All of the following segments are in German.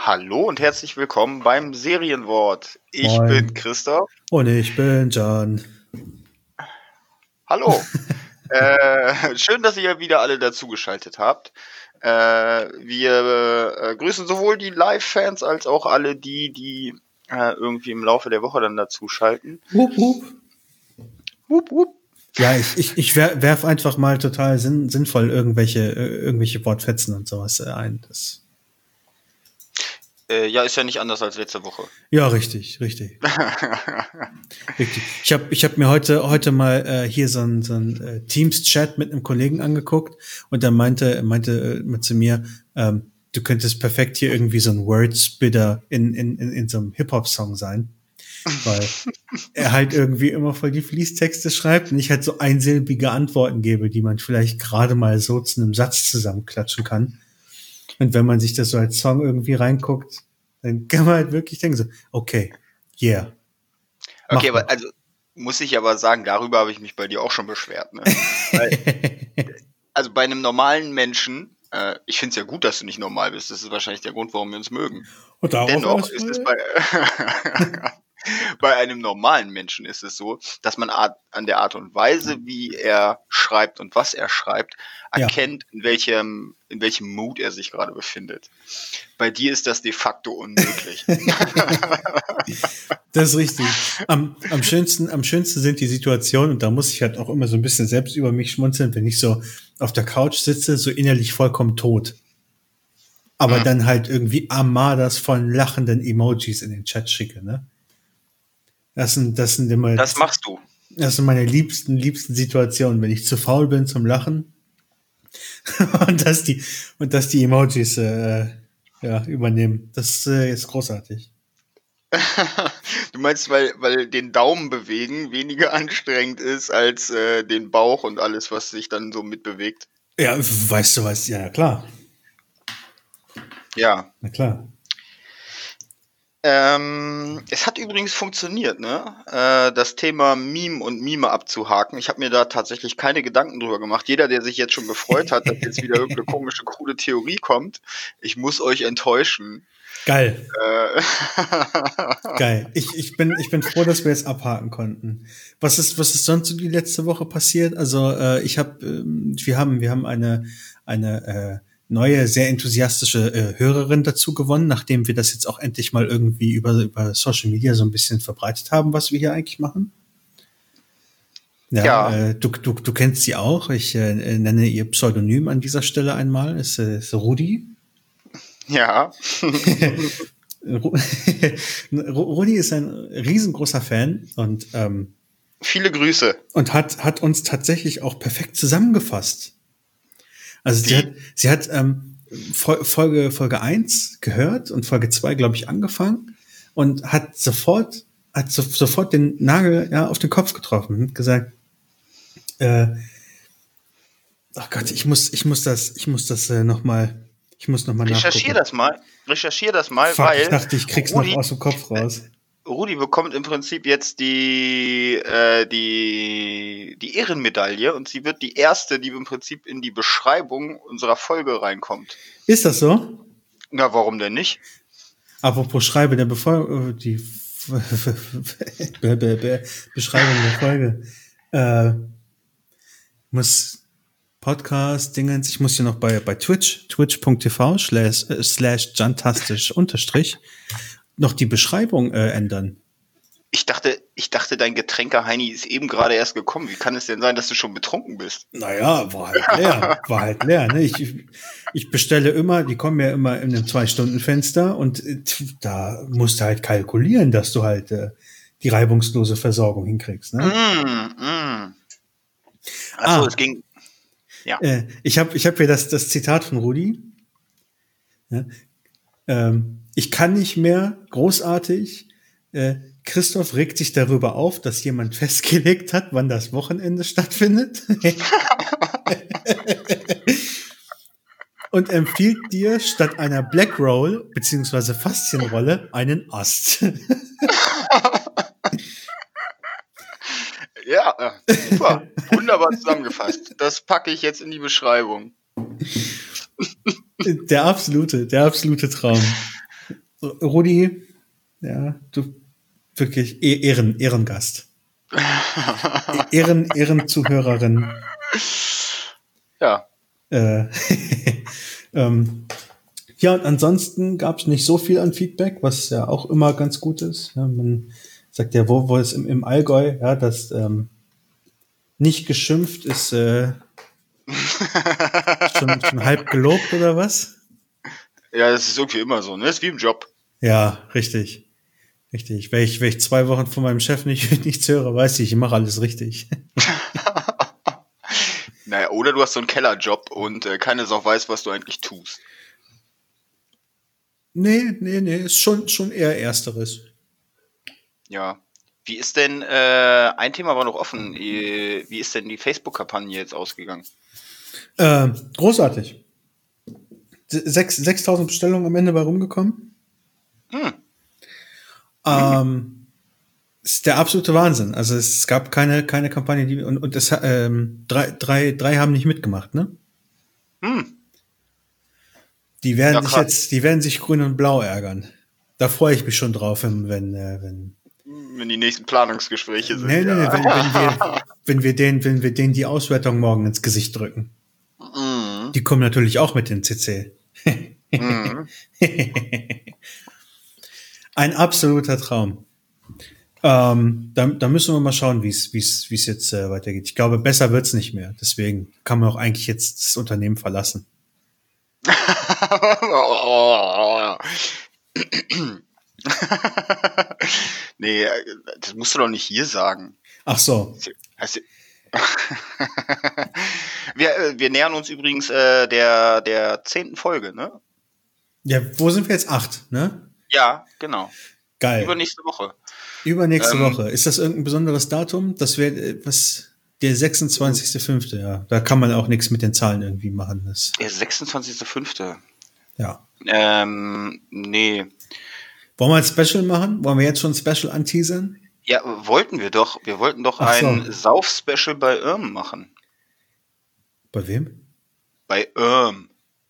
Hallo und herzlich willkommen beim Serienwort. Ich Moin. bin Christoph. Und ich bin John. Hallo. Schön, dass ihr wieder alle dazugeschaltet habt. Wir grüßen sowohl die Live-Fans als auch alle die irgendwie im Laufe der Woche dann dazuschalten. Wup, wup. Wup, wup. Ja, ich werf einfach mal total sinnvoll irgendwelche Wortfetzen und sowas ein. Ja, ist ja nicht anders als letzte Woche. Ja, richtig. Richtig. Ich hab mir heute mal hier so ein Teams-Chat mit einem Kollegen angeguckt und der meinte zu mir, du könntest perfekt hier irgendwie so ein Word-Spitter in so einem Hip-Hop-Song sein. Weil er halt irgendwie immer voll die Fließtexte schreibt und ich halt so einsilbige Antworten gebe, die man vielleicht gerade mal so zu einem Satz zusammenklatschen kann. Und wenn man sich das so als Song irgendwie reinguckt, dann kann man halt wirklich denken so, okay, yeah. Okay, aber also muss ich aber sagen, darüber habe ich mich bei dir auch schon beschwert. Ne? Also bei einem normalen Menschen, ich finde es ja gut, dass du nicht normal bist. Das ist wahrscheinlich der Grund, warum wir uns mögen. Und Dennoch ist es bei einem normalen Menschen ist es so, dass man an der Art und Weise, wie er schreibt und was er schreibt, erkennt, in welchem Mood er sich gerade befindet. Bei dir ist das de facto unmöglich. Das ist richtig. Am schönsten sind die Situationen, und da muss ich halt auch immer so ein bisschen selbst über mich schmunzeln, wenn ich so auf der Couch sitze, so innerlich vollkommen tot. Aber dann halt irgendwie Armadas von lachenden Emojis in den Chat schicke, ne? Das sind immer. Das machst du. Das sind meine liebsten Situationen, wenn ich zu faul bin zum Lachen. und dass die Emojis übernehmen. Das ist großartig. Du meinst, weil den Daumen bewegen weniger anstrengend ist als den Bauch und alles, was sich dann so mitbewegt? Ja, weißt du was? Ja, klar. Ja. Na klar. Es hat übrigens funktioniert, ne? Das Thema Meme und Mime abzuhaken. Ich habe mir da tatsächlich keine Gedanken drüber gemacht. Jeder, der sich jetzt schon gefreut hat, dass jetzt wieder irgendeine komische, krude Theorie kommt, ich muss euch enttäuschen. Geil. Geil. Ich bin froh, dass wir jetzt abhaken konnten. Was ist sonst so die letzte Woche passiert? Also wir haben eine neue, sehr enthusiastische Hörerin dazu gewonnen, nachdem wir das jetzt auch endlich mal irgendwie über Social Media so ein bisschen verbreitet haben, was wir hier eigentlich machen. Ja. Du kennst sie auch. Ich nenne ihr Pseudonym an dieser Stelle einmal. Es ist Rudi. Ja. Rudi ist ein riesengroßer Fan und viele Grüße. Und hat uns tatsächlich auch perfekt zusammengefasst. Also sie hat Folge 1 gehört und Folge 2, glaube ich, angefangen und hat sofort den Nagel auf den Kopf getroffen und gesagt, oh Gott, ich muss das nochmal Recherchier das mal, Fuck, weil ich dachte, ich krieg's noch aus dem Kopf raus. Rudi bekommt im Prinzip jetzt die Ehrenmedaille und sie wird die erste, die im Prinzip in die Beschreibung unserer Folge reinkommt. Ist das so? Na, warum denn nicht? Apropos Schreibe der die Beschreibung der Folge. Muss Podcast-Dingens, ich muss hier noch bei twitch.tv/jantastisch_ noch die Beschreibung ändern. Ich dachte, dein Getränke-Heini ist eben gerade erst gekommen. Wie kann es denn sein, dass du schon betrunken bist? Naja, war halt leer. Ne? Ich bestelle immer, die kommen ja immer in einem 2-Stunden-Fenster und da musst du halt kalkulieren, dass du halt die reibungslose Versorgung hinkriegst. Ne? Achso, es ging. Ja. Ich hab hier das Zitat von Rudi. Ja? Ich kann nicht mehr, großartig. Christoph regt sich darüber auf, dass jemand festgelegt hat, wann das Wochenende stattfindet. Und empfiehlt dir statt einer Black Roll bzw. Faszienrolle einen Ast. Ja, super. Wunderbar zusammengefasst. Das packe ich jetzt in die Beschreibung. Der absolute Traum. Rudi, ja, du wirklich Ehrengast. Ehrenzuhörerin. Ja. Ja, und ansonsten gab es nicht so viel an Feedback, was ja auch immer ganz gut ist. Ja, man sagt ja, wo es im Allgäu, ja, das nicht geschimpft ist schon halb gelobt oder was? Ja, das ist irgendwie immer so, ne? Das ist wie im Job. Ja, richtig. Richtig. Wenn ich 2 Wochen von meinem Chef nichts höre, weiß ich mache alles richtig. Naja, oder du hast so einen Kellerjob und keine Sau weiß, was du eigentlich tust. Nee, ist schon eher Ersteres. Ja. Wie ist denn, ein Thema war noch offen, wie ist denn die Facebook-Kampagne jetzt ausgegangen? Großartig. 6.000 Bestellungen am Ende bei rumgekommen. Ist der absolute Wahnsinn. Also es gab keine Kampagne, die und es drei haben nicht mitgemacht, ne? Die werden Ja, die werden sich grün und blau ärgern. Da freue ich mich schon drauf, wenn die nächsten Planungsgespräche sind. nee, wenn wir denen die Auswertung morgen ins Gesicht drücken. Die kommen natürlich auch mit in CC. Ein absoluter Traum. Da müssen wir mal schauen, wie es jetzt weitergeht. Ich glaube, besser wird's nicht mehr. Deswegen kann man auch eigentlich jetzt das Unternehmen verlassen. Nee, das musst du doch nicht hier sagen. Ach so. Wir nähern uns übrigens der 10. Folge, ne? Ja, wo sind wir jetzt? 8, ne? Ja, genau. Geil. Übernächste Woche. Übernächste Woche. Ist das irgendein besonderes Datum? Das wäre der 26.05. Ja, da kann man auch nichts mit den Zahlen irgendwie machen. Der 26.05. Ja. Nee. Wollen wir ein Special machen? Wollen wir jetzt schon ein Special anteasern? Ja, wollten wir doch. Wir wollten doch ein Sauf-Special bei Irm machen. Bei wem? Bei Irm.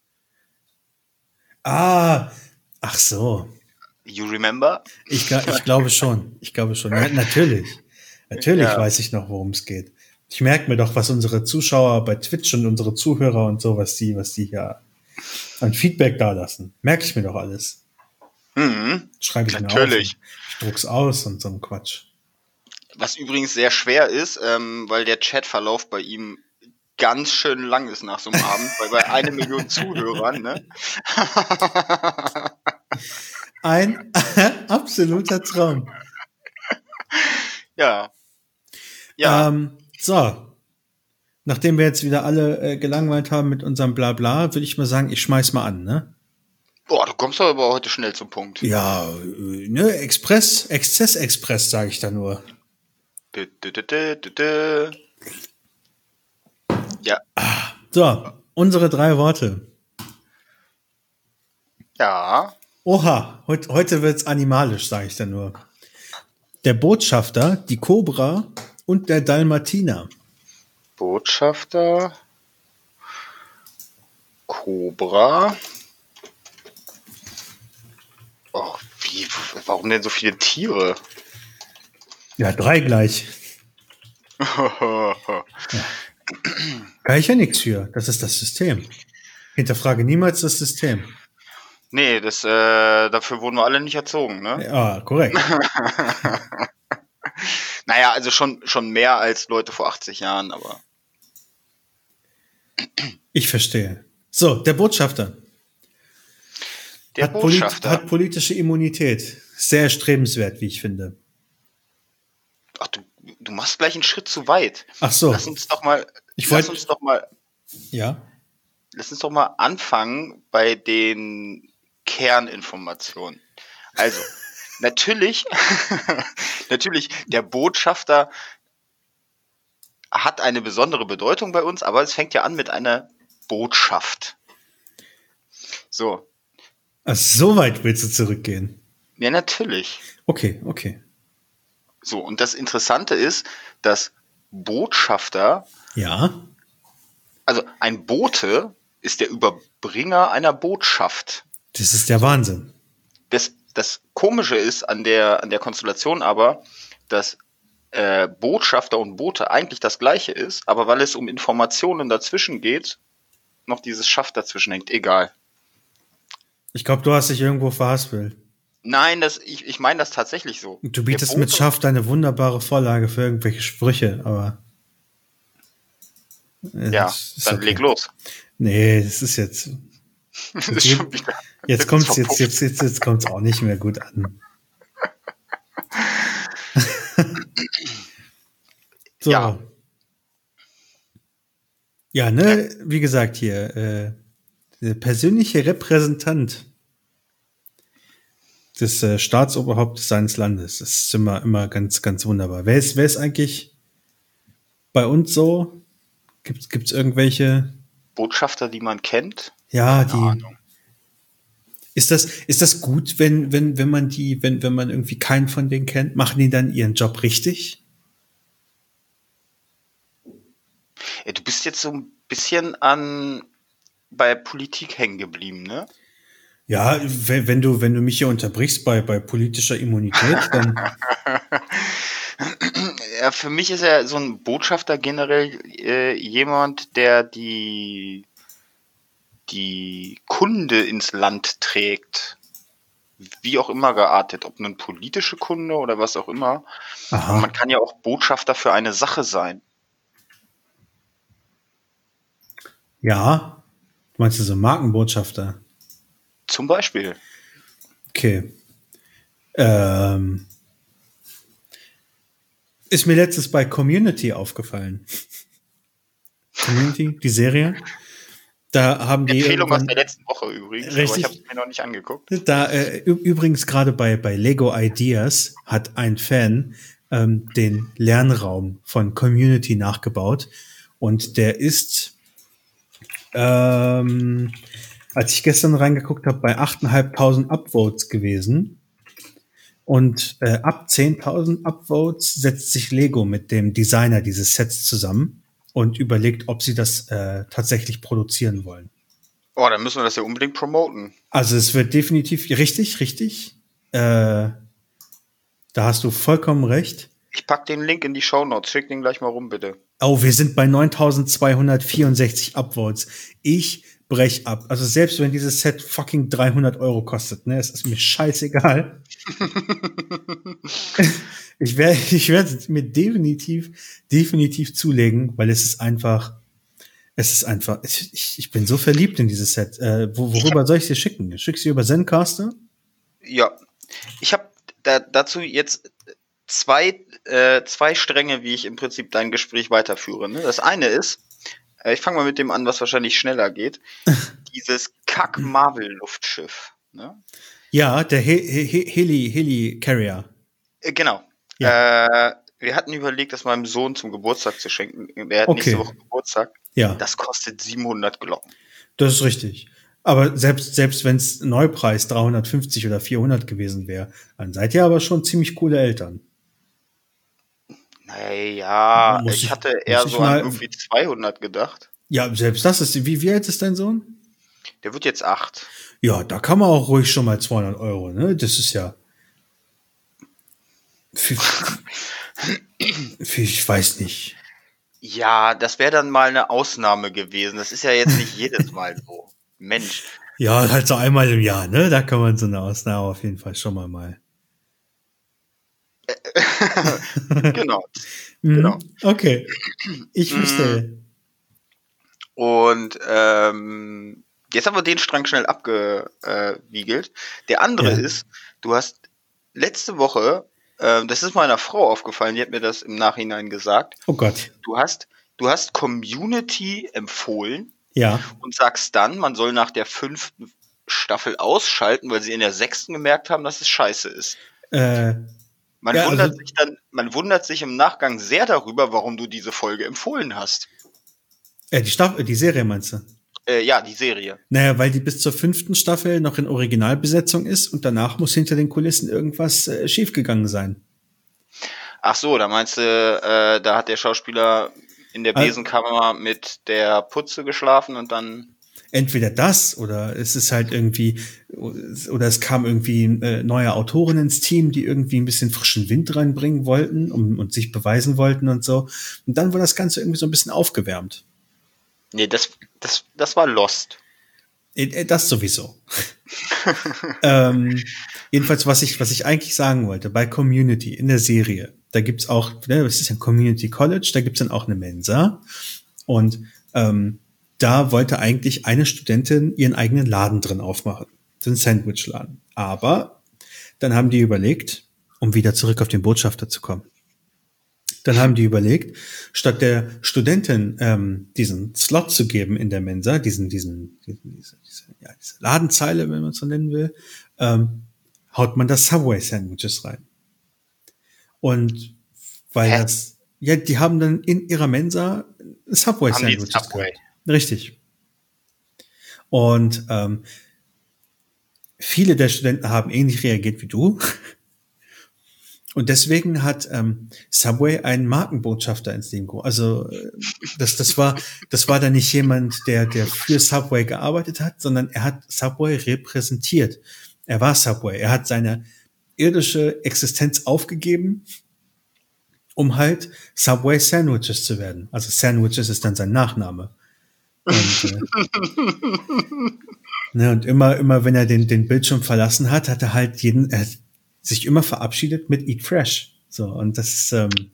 Ach so. You remember? Ich glaube schon. Ja, natürlich. Natürlich weiß ich noch, worum es geht. Ich merke mir doch, was unsere Zuschauer bei Twitch und unsere Zuhörer und so, was die hier an Feedback da lassen. Merke ich mir doch alles. Schreibe ich natürlich. mir auf. Ich druck's aus und so ein Quatsch. Was übrigens sehr schwer ist, weil der Chatverlauf bei ihm ganz schön lang ist nach so einem Abend, weil bei 1 Million Zuhörern, ne? Ein absoluter Traum. Ja. So. Nachdem wir jetzt wieder alle gelangweilt haben mit unserem Blabla, würde ich mal sagen, ich schmeiß mal an, ne? Boah, du kommst aber heute schnell zum Punkt. Ja, ne, Exzess-Express, sage ich da nur. Ja. So, unsere 3 Worte. Ja. Oha, heute wird's animalisch, sage ich da nur. Der Botschafter, die Cobra und der Dalmatiner. Botschafter, Cobra. Oh, warum denn so viele Tiere? Ja, 3 gleich. Ja. Kann ich ja nichts für. Das ist das System. Hinterfrage niemals das System. Nee, dafür wurden wir alle nicht erzogen, ne? Ja, korrekt. Naja, also schon mehr als Leute vor 80 Jahren, aber. Ich verstehe. So, der Botschafter. Hat politische Immunität. Sehr erstrebenswert, wie ich finde. Ach, du machst gleich einen Schritt zu weit. Ach so. Lass uns doch mal. Ja. Lass uns doch mal anfangen bei den Kerninformationen. Also, natürlich, der Botschafter hat eine besondere Bedeutung bei uns, aber es fängt ja an mit einer Botschaft. So. Ach, so weit willst du zurückgehen? Ja, natürlich. Okay. So, und das Interessante ist, dass Botschafter, also ein Bote ist der Überbringer einer Botschaft. Das ist der Wahnsinn. das Komische ist an der Konstellation aber, dass Botschafter und Bote eigentlich das Gleiche ist, aber weil es um Informationen dazwischen geht, noch dieses Schaff dazwischen hängt. Egal. Ich glaube, du hast dich irgendwo verhaspelt. Nein, ich meine das tatsächlich so. Du bietest mit Schaft eine wunderbare Vorlage für irgendwelche Sprüche, aber ja, dann leg los. Nee, das ist jetzt. Das ist schon wieder, jetzt kommt's auch nicht mehr gut an. So. Ja. Ja, ne, wie gesagt hier, der persönliche Repräsentant des Staatsoberhauptes seines Landes. Das ist immer ganz, ganz wunderbar. Wer ist eigentlich bei uns so? Gibt's irgendwelche Botschafter, die man kennt? Ja, Ahnung. Ist das gut, wenn man wenn man irgendwie keinen von denen kennt? Machen die dann ihren Job richtig? Ja, du bist jetzt so ein bisschen bei Politik hängen geblieben, ne? Ja, wenn du mich hier unterbrichst bei politischer Immunität, dann. Ja, für mich ist ja so ein Botschafter generell jemand, der die Kunde ins Land trägt. Wie auch immer geartet, ob nun politische Kunde oder was auch immer. Aber man kann ja auch Botschafter für eine Sache sein. Ja, meinst du so Markenbotschafter? Zum Beispiel. Okay. Ist mir letztens bei Community aufgefallen. Community, die Serie. Da haben die Empfehlung aus der letzten Woche übrigens, richtig, aber ich habe es mir noch nicht angeguckt. Da übrigens gerade bei Lego Ideas hat ein Fan den Lernraum von Community nachgebaut und der ist als ich gestern reingeguckt habe, bei 8.500 Upvotes gewesen. Und ab 10.000 Upvotes setzt sich Lego mit dem Designer dieses Sets zusammen und überlegt, ob sie das tatsächlich produzieren wollen. Oh, dann müssen wir das ja unbedingt promoten. Also es wird definitiv richtig. Da hast du vollkommen recht. Ich pack den Link in die Shownotes. Schick den gleich mal rum, bitte. Oh, wir sind bei 9.264 Upvotes. Ich brech ab. Also selbst wenn dieses Set fucking 300 € kostet, ne, es ist mir scheißegal. Ich werde es mir definitiv zulegen, weil ich bin so verliebt in dieses Set. Worüber soll ich dir schicken? Schickst du über Zencaster? Ja, ich habe dazu jetzt zwei Stränge, wie ich im Prinzip dein Gespräch weiterführe. Ne? Das eine ist, ich fange mal mit dem an, was wahrscheinlich schneller geht. Dieses Kack-Marvel-Luftschiff. Ne? Ja, der Heli Carrier. Genau. Ja. Wir hatten überlegt, das meinem Sohn zum Geburtstag zu schenken. Der hat nächste Woche Geburtstag. Ja. Das kostet 700 Glocken. Das ist richtig. Aber selbst wenn es Neupreis 350 oder 400 gewesen wäre, dann seid ihr aber schon ziemlich coole Eltern. Naja, ich hatte eher so an irgendwie 200 gedacht. Ja, selbst das ist, wie alt ist dein Sohn? Der wird jetzt 8. Ja, da kann man auch ruhig schon mal 200 €, ne? Das ist ja, ich weiß nicht. Ja, das wäre dann mal eine Ausnahme gewesen. Das ist ja jetzt nicht jedes Mal so. Mensch. Ja, halt so einmal im Jahr, ne? Da kann man so eine Ausnahme auf jeden Fall schon mal. Genau. Okay. Ich verstehe. Und jetzt haben wir den Strang schnell abgewiegelt. Der andere ist, du hast letzte Woche, das ist meiner Frau aufgefallen, die hat mir das im Nachhinein gesagt. Oh Gott. Du hast Community empfohlen. Ja. Und sagst dann, man soll nach der 5. Staffel ausschalten, weil sie in der 6. gemerkt haben, dass es scheiße ist. Man wundert sich im Nachgang sehr darüber, warum du diese Folge empfohlen hast. Die Serie meinst du? Ja, die Serie. Naja, weil die bis zur 5. Staffel noch in Originalbesetzung ist und danach muss hinter den Kulissen irgendwas schiefgegangen sein. Ach so, da meinst du, da hat der Schauspieler in der Besenkammer mit der Putze geschlafen und dann... entweder das oder es ist halt irgendwie, oder es kam irgendwie neue Autoren ins Team, die irgendwie ein bisschen frischen Wind reinbringen wollten und sich beweisen wollten und so. Und dann war das Ganze irgendwie so ein bisschen aufgewärmt. Nee, das war Lost. Das sowieso. Jedenfalls, was ich eigentlich sagen wollte, bei Community in der Serie, da gibt's auch, das ist ja Community College, da gibt's dann auch eine Mensa. Und da wollte eigentlich eine Studentin ihren eigenen Laden drin aufmachen. So ein Sandwichladen. Aber dann haben die überlegt, um wieder zurück auf den Botschafter zu kommen, dann haben die überlegt, statt der Studentin diesen Slot zu geben in der Mensa, diese Ladenzeile, wenn man es so nennen will, haut man das Subway-Sandwiches rein. Und weil das, ja, die haben dann in ihrer Mensa Subway-Sandwiches Subway. Richtig. Und viele der Studenten haben ähnlich reagiert wie du. Und deswegen hat Subway einen Markenbotschafter ins Leben gerufen. Also das war dann nicht jemand, der für Subway gearbeitet hat, sondern er hat Subway repräsentiert. Er war Subway. Er hat seine irdische Existenz aufgegeben, um halt Subway Sandwiches zu werden. Also Sandwiches ist dann sein Nachname. Und immer wenn er den Bildschirm verlassen hat, hat er halt sich immer verabschiedet mit Eat Fresh. So, und das ist, und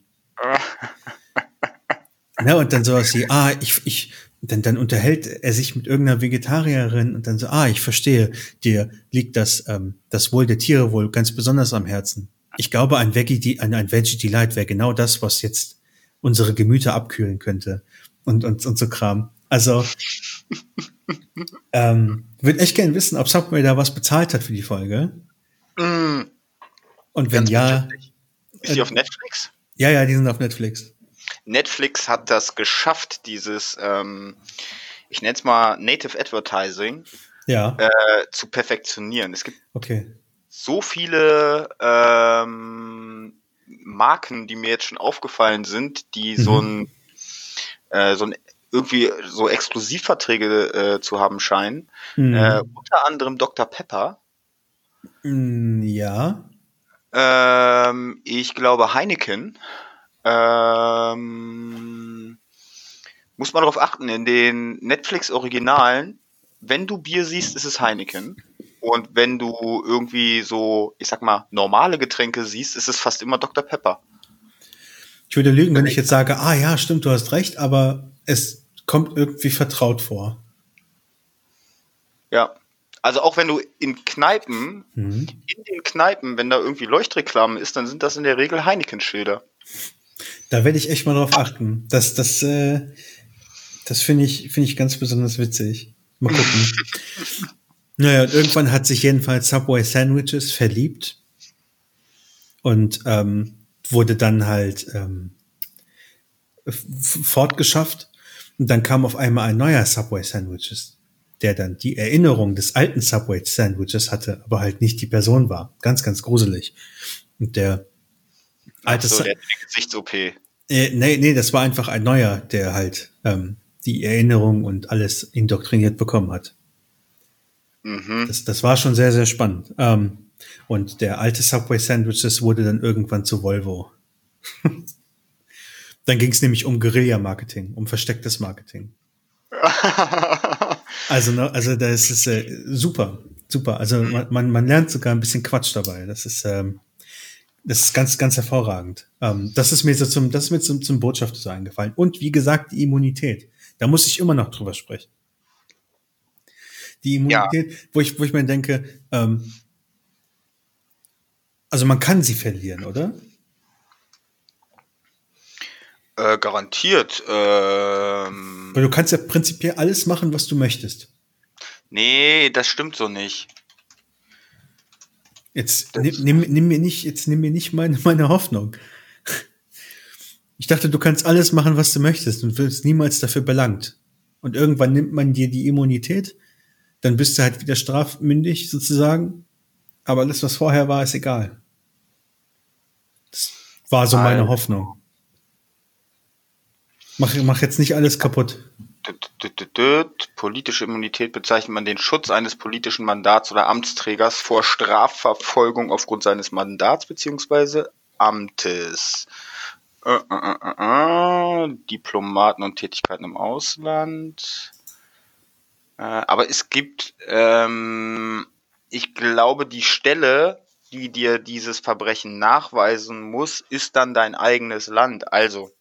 dann sowas wie, dann unterhält er sich mit irgendeiner Vegetarierin und dann so, ich verstehe, dir liegt das Wohl der Tiere wohl ganz besonders am Herzen. Ich glaube, ein Veggie Delight wäre genau das, was jetzt unsere Gemüter abkühlen könnte. Und so Kram. Also, würde echt gerne wissen, ob Subway da was bezahlt hat für die Folge. Und wenn ja. Ist die auf Netflix? Ja, die sind auf Netflix. Netflix hat das geschafft, dieses, ich nenne es mal Native Advertising, zu perfektionieren. Es gibt so viele Marken, die mir jetzt schon aufgefallen sind, die so ein irgendwie so Exklusivverträge zu haben scheinen. Unter anderem Dr. Pepper. Ja. Ich glaube Heineken. Muss man darauf achten, in den Netflix-Originalen, wenn du Bier siehst, ist es Heineken. Und wenn du irgendwie so, ich sag mal, normale Getränke siehst, ist es fast immer Dr. Pepper. Ich würde lügen, wenn ich jetzt sage, ja, stimmt, du hast recht, aber es kommt irgendwie vertraut vor. Ja. Also auch wenn du in den Kneipen, wenn da irgendwie Leuchtreklame ist, dann sind das in der Regel Heineken-Schilder. Da werde ich echt mal drauf achten. Das finde ich ganz besonders witzig. Mal gucken. Naja, und irgendwann hat sich jedenfalls Subway Sandwiches verliebt und wurde dann halt fortgeschafft. Und dann kam auf einmal ein neuer Subway Sandwiches, der dann die Erinnerung des alten Subway Sandwiches hatte, aber halt nicht die Person war. Ganz, ganz gruselig. Und der alte der Gesichts-OP. Nee, das war einfach ein neuer, der halt die Erinnerung und alles indoktriniert bekommen hat. Das war schon sehr, sehr spannend. Und der alte Subway Sandwiches wurde dann irgendwann zu Volvo. Dann ging es nämlich um Guerilla-Marketing, um verstecktes Marketing. Also das ist super. Also man lernt sogar ein bisschen Quatsch dabei. Das ist ganz, ganz hervorragend. Das ist mir zum Botschafter so eingefallen. Und wie gesagt, die Immunität. Da muss ich immer noch drüber sprechen. Die Immunität, wo ich mir denke, also man kann sie verlieren, oder? Garantiert. Weil du kannst ja prinzipiell alles machen, was du möchtest. Nee, das stimmt so nicht. Jetzt nimm mir nicht meine Hoffnung. Ich dachte, du kannst alles machen, was du möchtest und wirst niemals dafür belangt. Und irgendwann nimmt man dir die Immunität, dann bist du halt wieder strafmündig sozusagen. Aber alles, was vorher war, ist egal. Das war so meine Hoffnung. Mach jetzt nicht alles kaputt. Politische Immunität bezeichnet man den Schutz eines politischen Mandats oder Amtsträgers vor Strafverfolgung aufgrund seines Mandats bzw. Amtes. Diplomaten und Tätigkeiten im Ausland. Aber es gibt, ich glaube, die Stelle, die dir dieses Verbrechen nachweisen muss, ist dann dein eigenes Land. Also,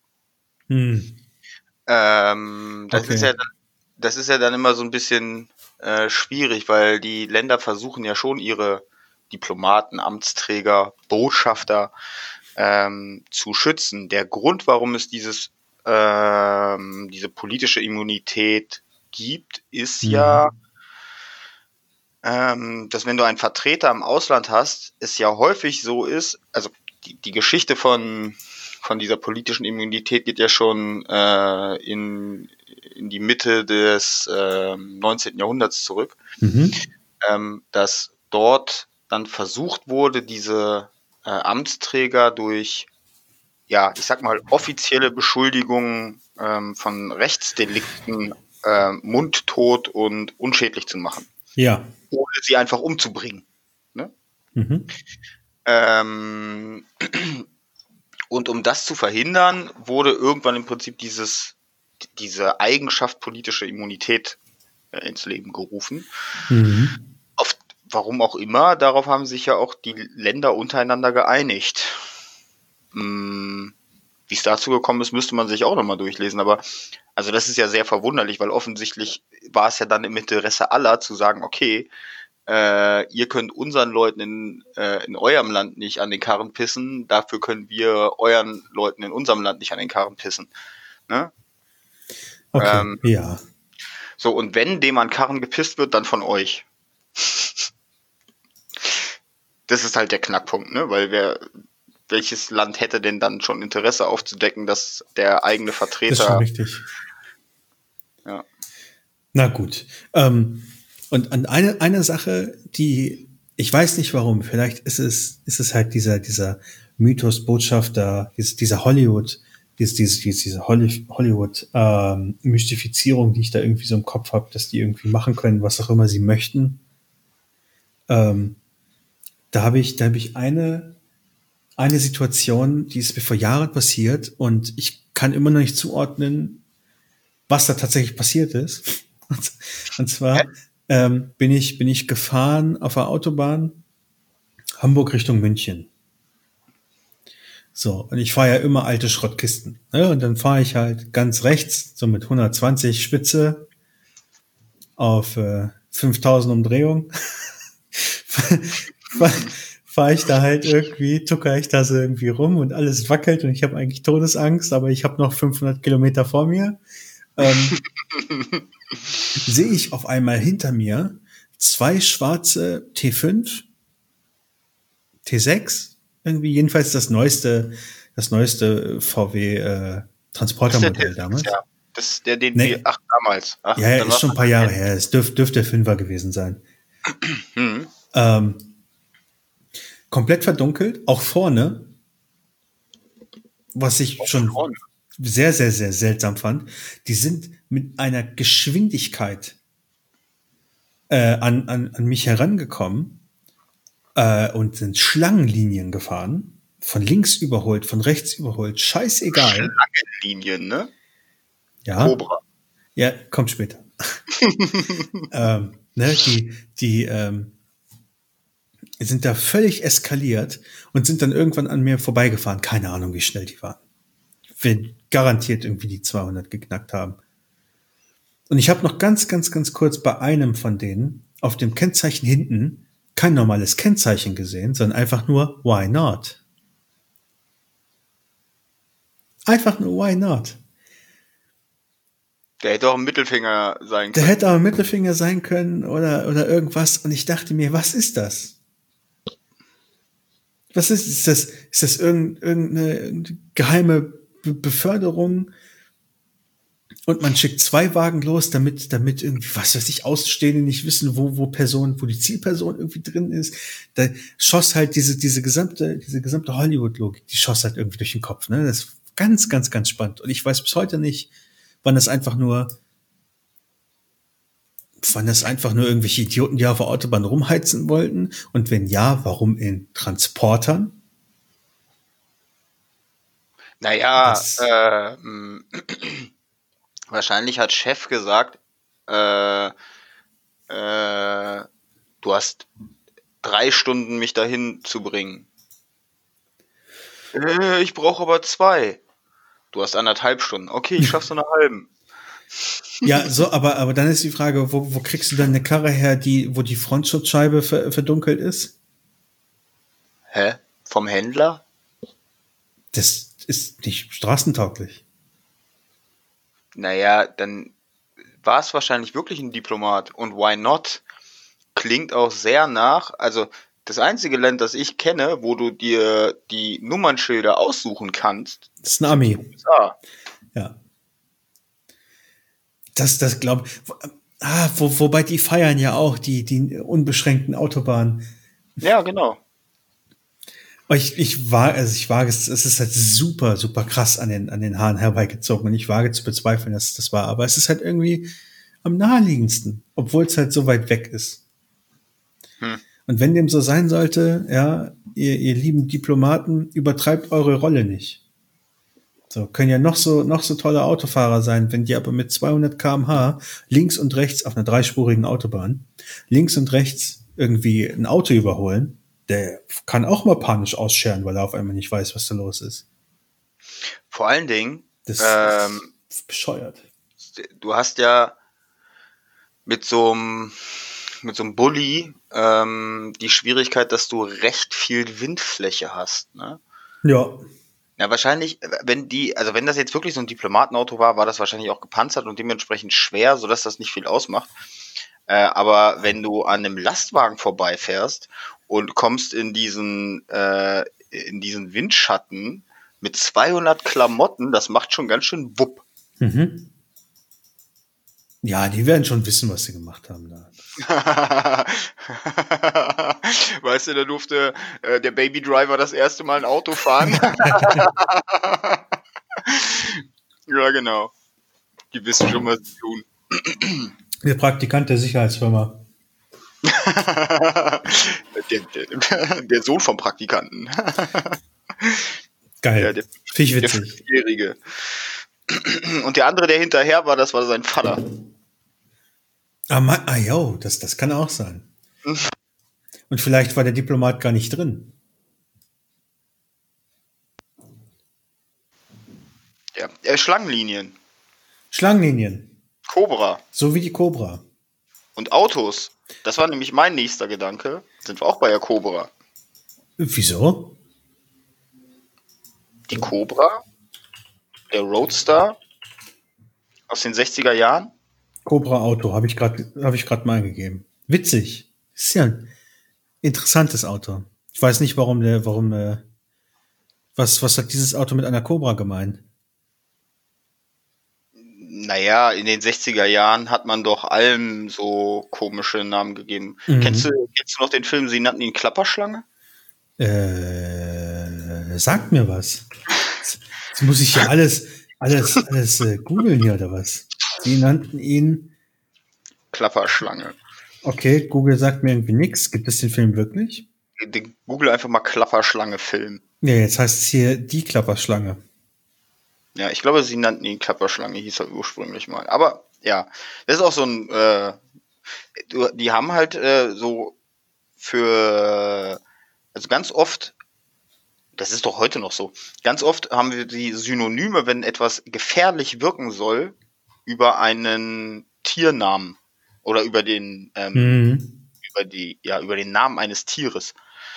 Okay. das ist ja dann immer so ein bisschen schwierig, weil die Länder versuchen ja schon ihre Diplomaten, Amtsträger, Botschafter zu schützen. Der Grund, warum es diese politische Immunität gibt, ist ja, dass wenn du einen Vertreter im Ausland hast, es ja häufig so ist, also die Geschichte von dieser politischen Immunität geht ja schon in die Mitte des 19. Jahrhunderts zurück, dass dort dann versucht wurde, diese Amtsträger durch, ja, ich sag mal, offizielle Beschuldigungen von Rechtsdelikten mundtot und unschädlich zu machen. Ja. Ohne sie einfach umzubringen. Ne? Und um das zu verhindern, wurde irgendwann im Prinzip diese Eigenschaft politische Immunität ins Leben gerufen. Warum auch immer, darauf haben sich ja auch die Länder untereinander geeinigt. Wie es dazu gekommen ist, müsste man sich auch nochmal durchlesen, aber also das ist ja sehr verwunderlich, weil offensichtlich war es ja dann im Interesse aller zu sagen, okay, ihr könnt unseren Leuten in eurem Land nicht an den Karren pissen, dafür können wir euren Leuten in unserem Land nicht an den Karren pissen. Ne? Okay, ja. So, und wenn dem an Karren gepisst wird, dann von euch. Das ist halt der Knackpunkt, ne? Weil welches Land hätte denn dann schon Interesse aufzudecken, dass der eigene Vertreter... Das ist schon richtig. Ja. Na gut. Und an eine Sache, die, ich weiß nicht warum, vielleicht ist es halt dieser Mythos, Botschafter, dieser Hollywood, diese Hollywood Mystifizierung, die ich da irgendwie so im Kopf habe, dass die irgendwie machen können, was auch immer sie möchten. Da habe ich eine Situation, die ist mir vor Jahren passiert und ich kann immer noch nicht zuordnen, was da tatsächlich passiert ist. Und zwar bin ich gefahren auf der Autobahn Hamburg Richtung München. So, und ich fahre ja immer alte Schrottkisten. Ne? Und dann fahre ich halt ganz rechts, so mit 120 Spitze auf 5000 Umdrehungen. Fahre ich da halt irgendwie, tucker ich da so irgendwie rum und alles wackelt und ich habe eigentlich Todesangst, aber ich habe noch 500 Kilometer vor mir. Sehe ich auf einmal hinter mir 2 schwarze T5, T6, irgendwie jedenfalls das neueste VW Transportermodell damals. Ja, das ist den Nee. wir, damals. Ach, Ja, ist schon ein paar Jahre her. Es dürfte der Fünfer gewesen sein. Komplett verdunkelt, auch vorne, was ich schon sehr, sehr, sehr seltsam fand. Die sind mit einer Geschwindigkeit an mich herangekommen und sind Schlangenlinien gefahren. Von links überholt, von rechts überholt, scheißegal. Schlangenlinien, ne? Ja. Cobra. Ja, kommt später. Ne, die sind da völlig eskaliert und sind dann irgendwann an mir vorbeigefahren. Keine Ahnung, wie schnell die waren. Wir garantiert irgendwie die 200 geknackt haben. Und ich habe noch ganz kurz bei einem von denen auf dem Kennzeichen hinten kein normales Kennzeichen gesehen, sondern einfach nur Why not? Einfach nur Why not? Der hätte auch ein Mittelfinger sein können. Der hätte auch ein Mittelfinger sein können oder irgendwas. Und ich dachte mir, was ist das? Was ist das? Ist das irgendeine geheime Beförderung? Und man schickt 2 Wagen los, damit irgendwie, was weiß ich, Außenstehende nicht wissen, wo die Zielperson irgendwie drin ist. Da schoss halt diese gesamte Hollywood-Logik, die schoss halt irgendwie durch den Kopf, ne? Das ist ganz spannend. Und ich weiß bis heute nicht, Waren das einfach nur irgendwelche Idioten, die auf der Autobahn rumheizen wollten? Und wenn ja, warum in Transportern? Naja, Das, wahrscheinlich hat Chef gesagt, äh, du hast 3 Stunden, mich dahin zu bringen. Ich brauche aber 2. Du hast 1,5 Stunden. Okay, ich schaff's nur 1,5. ja, so, aber dann ist die Frage, wo kriegst du dann eine Karre her, wo die Frontschutzscheibe verdunkelt ist? Hä? Vom Händler? Das ist nicht straßentauglich. Naja, dann war es wahrscheinlich wirklich ein Diplomat. Und why not? Klingt auch sehr nach, also das einzige Land, das ich kenne, wo du dir die Nummernschilder aussuchen kannst, Das ist ein sind die Ami. USA. Ja. Das glaube wobei die feiern ja auch die unbeschränkten Autobahnen. Ja, genau. Aber ich wage es ist halt super, super krass an den Haaren herbeigezogen und ich wage zu bezweifeln, dass das war. Aber es ist halt irgendwie am naheliegendsten, obwohl es halt so weit weg ist. Hm. Und wenn dem so sein sollte, ja, ihr lieben Diplomaten, übertreibt eure Rolle nicht. So, können ja noch so tolle Autofahrer sein, wenn die aber mit 200 km/h links und rechts auf einer dreispurigen Autobahn, links und rechts irgendwie ein Auto überholen, der kann auch mal panisch ausscheren, weil er auf einmal nicht weiß, was da los ist. Vor allen Dingen, Das ist bescheuert. du hast ja mit so einem Bulli die Schwierigkeit, dass du recht viel Windfläche hast, ne? Ja. Ja, wahrscheinlich, wenn das jetzt wirklich so ein Diplomatenauto war, war das wahrscheinlich auch gepanzert und dementsprechend schwer, sodass das nicht viel ausmacht. Aber wenn du an einem Lastwagen vorbeifährst und kommst in diesen Windschatten mit 200 Klamotten, das macht schon ganz schön wupp. Mhm. Ja, die werden schon wissen, was sie gemacht haben da. Weißt du, da durfte der Baby Driver das erste Mal ein Auto fahren. Ja, genau. Die wissen schon, was sie tun. Der Praktikant der Sicherheitsfirma. Der Sohn vom Praktikanten. Geil. Ja, der Finde ich witzig. 5-Jährige. Und der andere, der hinterher war, das war sein Vater. Jo, das kann auch sein. Und vielleicht war der Diplomat gar nicht drin. Ja, Schlangenlinien. Schlangenlinien. Cobra. So wie die Cobra. Und Autos. Das war nämlich mein nächster Gedanke. Sind wir auch bei der Cobra. Wieso? Die Cobra, der Roadster aus den 60er Jahren. Cobra Auto habe ich gerade mal eingegeben. Witzig. Ist ja ein interessantes Auto. Ich weiß nicht, was hat dieses Auto mit einer Cobra gemeint? Naja, in den 60er Jahren hat man doch allem so komische Namen gegeben. Mhm. Kennst du noch den Film, sie nannten ihn Klapperschlange? Sagt mir was. Jetzt muss ich ja alles googeln hier oder was? Sie nannten ihn. Klapperschlange. Okay, Google sagt mir irgendwie nichts. Gibt es den Film wirklich? Google einfach mal Klapperschlange-Film. Ja, jetzt heißt es hier die Klapperschlange. Ja, ich glaube, sie nannten ihn Klapperschlange, hieß er ursprünglich mal. Aber ja, das ist auch so ein, die haben halt so also ganz oft, das ist doch heute noch so, ganz oft haben wir die Synonyme, wenn etwas gefährlich wirken soll, über einen Tiernamen oder über den über den Namen eines Tieres.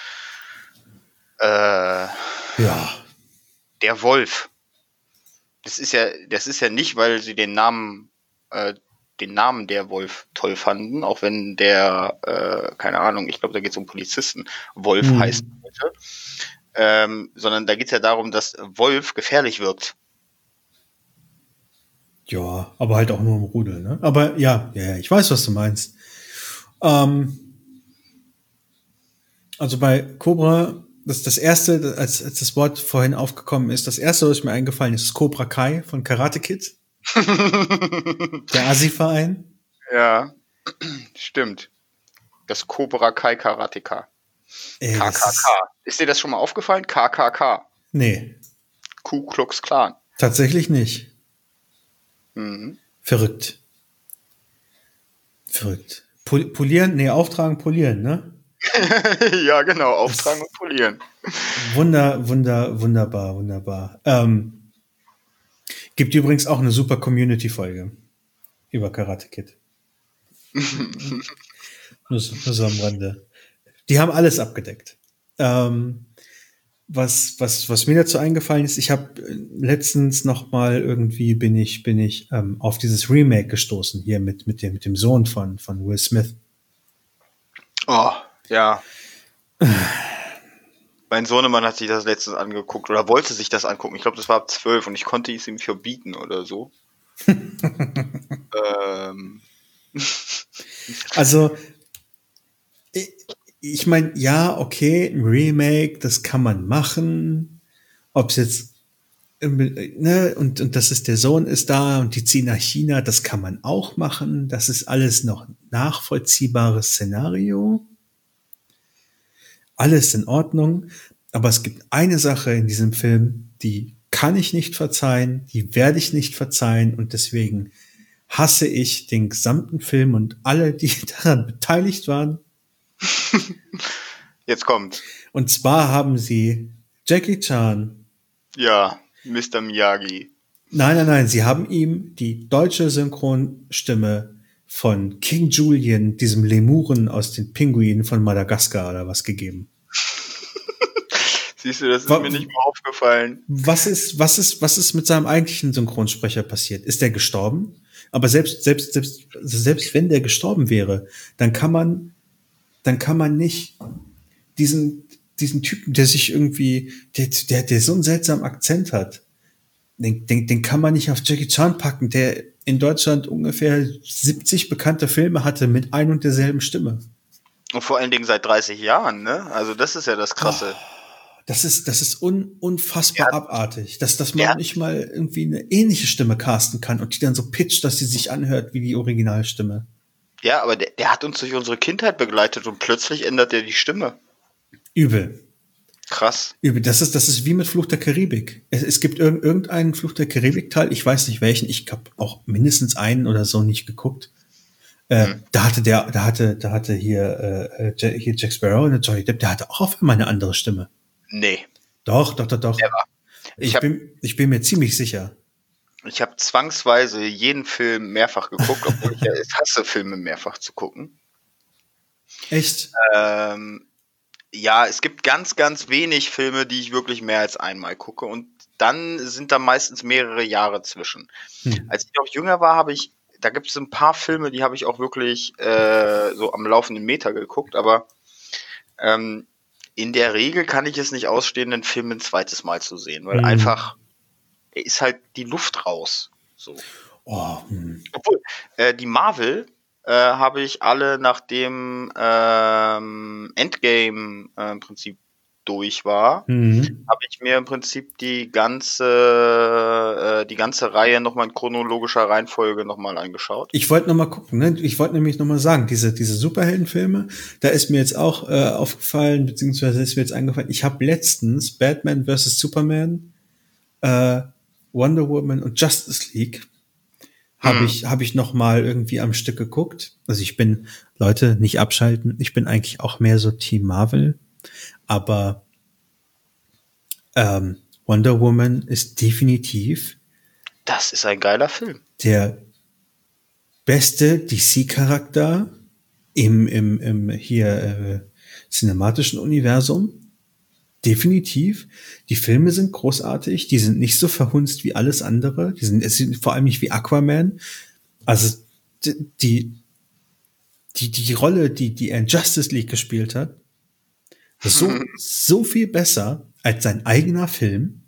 Ja. Der Wolf. Das ist ja nicht, weil sie den Namen der Wolf toll fanden, auch wenn der, keine Ahnung, ich glaube, da geht es um Polizisten, Wolf heißt heute, sondern da geht es ja darum, dass Wolf gefährlich wirkt. Ja, aber halt auch nur im Rudel, ne? Aber ja, ich weiß, was du meinst. Also bei Cobra, das erste, als das Wort vorhin aufgekommen ist, das erste, was mir eingefallen ist Cobra Kai von Karate Kid. Der Asi-Verein? Ja, stimmt. Das Cobra Kai Karateka. Ey, KKK. Ist dir das schon mal aufgefallen? KKK. Nee, Ku Klux Klan. tatsächlich nicht. Mhm. Verrückt. Verrückt. Polieren? Nee, auftragen, polieren, ne? Ja, genau. Auftragen und polieren. Wunderbar. Gibt übrigens auch eine super Community-Folge über Karate Kid. Nur so am Rande. Die haben alles abgedeckt. Was mir dazu eingefallen ist, ich habe letztens noch mal irgendwie bin ich auf dieses Remake gestoßen hier mit dem Sohn von Will Smith. Oh, ja. Mein Sohnemann hat sich das letztens angeguckt oder wollte sich das angucken. Ich glaube, das war ab 12 und ich konnte es ihm verbieten oder so. Also ich meine, ja, okay, ein Remake, das kann man machen. Ob es jetzt, ne, und das ist, der Sohn ist da und die ziehen nach China, das kann man auch machen. Das ist alles noch ein nachvollziehbares Szenario. Alles in Ordnung. Aber es gibt eine Sache in diesem Film, die kann ich nicht verzeihen, die werde ich nicht verzeihen und deswegen hasse ich den gesamten Film und alle, die daran beteiligt waren. Jetzt kommt. Und zwar haben sie Jackie Chan. Ja, Mr. Miyagi. Nein, sie haben ihm die deutsche Synchronstimme von King Julian, diesem Lemuren aus den Pinguinen von Madagaskar oder was gegeben. Siehst du, das ist mir nicht mal aufgefallen. Was ist mit seinem eigentlichen Synchronsprecher passiert? Ist der gestorben? Aber selbst wenn der gestorben wäre, dann kann man nicht diesen Typen, der sich irgendwie, der so einen seltsamen Akzent hat, den kann man nicht auf Jackie Chan packen, der in Deutschland ungefähr 70 bekannte Filme hatte mit ein und derselben Stimme. Und vor allen Dingen seit 30 Jahren, ne? Also das ist ja das Krasse. Das ist unfassbar abartig, dass man nicht mal irgendwie eine ähnliche Stimme casten kann und die dann so pitcht, dass sie sich anhört wie die Originalstimme. Ja, aber der hat uns durch unsere Kindheit begleitet und plötzlich ändert er die Stimme. Übel. Krass. Übel. Das ist wie mit Fluch der Karibik. Es gibt irgendeinen Fluch der Karibik-Teil, ich weiß nicht welchen, ich habe auch mindestens einen oder so nicht geguckt. Da hatte hier Jack Sparrow und Johnny Depp, der hatte auch auf einmal eine andere Stimme. Nee. Doch. Ich bin mir ziemlich sicher. Ich habe zwangsweise jeden Film mehrfach geguckt, obwohl ich ja hasse, Filme mehrfach zu gucken. Echt? Ja, es gibt ganz, ganz wenig Filme, die ich wirklich mehr als einmal gucke und dann sind da meistens mehrere Jahre zwischen. Als ich noch jünger war, da gibt es ein paar Filme, die habe ich auch wirklich so am laufenden Meter geguckt, aber in der Regel kann ich es nicht ausstehen, den Film ein zweites Mal zu sehen, weil einfach ist halt die Luft raus. So. Obwohl, die Marvel habe ich alle nach dem Endgame im Prinzip durch war, habe ich mir im Prinzip die ganze Reihe nochmal in chronologischer Reihenfolge nochmal angeschaut. Ich wollte nochmal gucken, ne? Ich wollte nämlich nochmal sagen, diese Superheldenfilme, da ist mir jetzt auch aufgefallen, beziehungsweise ist mir jetzt eingefallen, ich habe letztens Batman vs. Superman, Wonder Woman und Justice League habe ich noch mal irgendwie am Stück geguckt. Also ich bin, Leute, nicht abschalten, ich bin eigentlich auch mehr so Team Marvel, aber Wonder Woman ist definitiv das ist ein geiler Film. Der beste DC-Charakter im hier cinematischen Universum. Definitiv. Die Filme sind großartig. Die sind nicht so verhunzt wie alles andere. Es sind vor allem nicht wie Aquaman. Also die Rolle, die er in Justice League gespielt hat, so viel besser als sein eigener Film.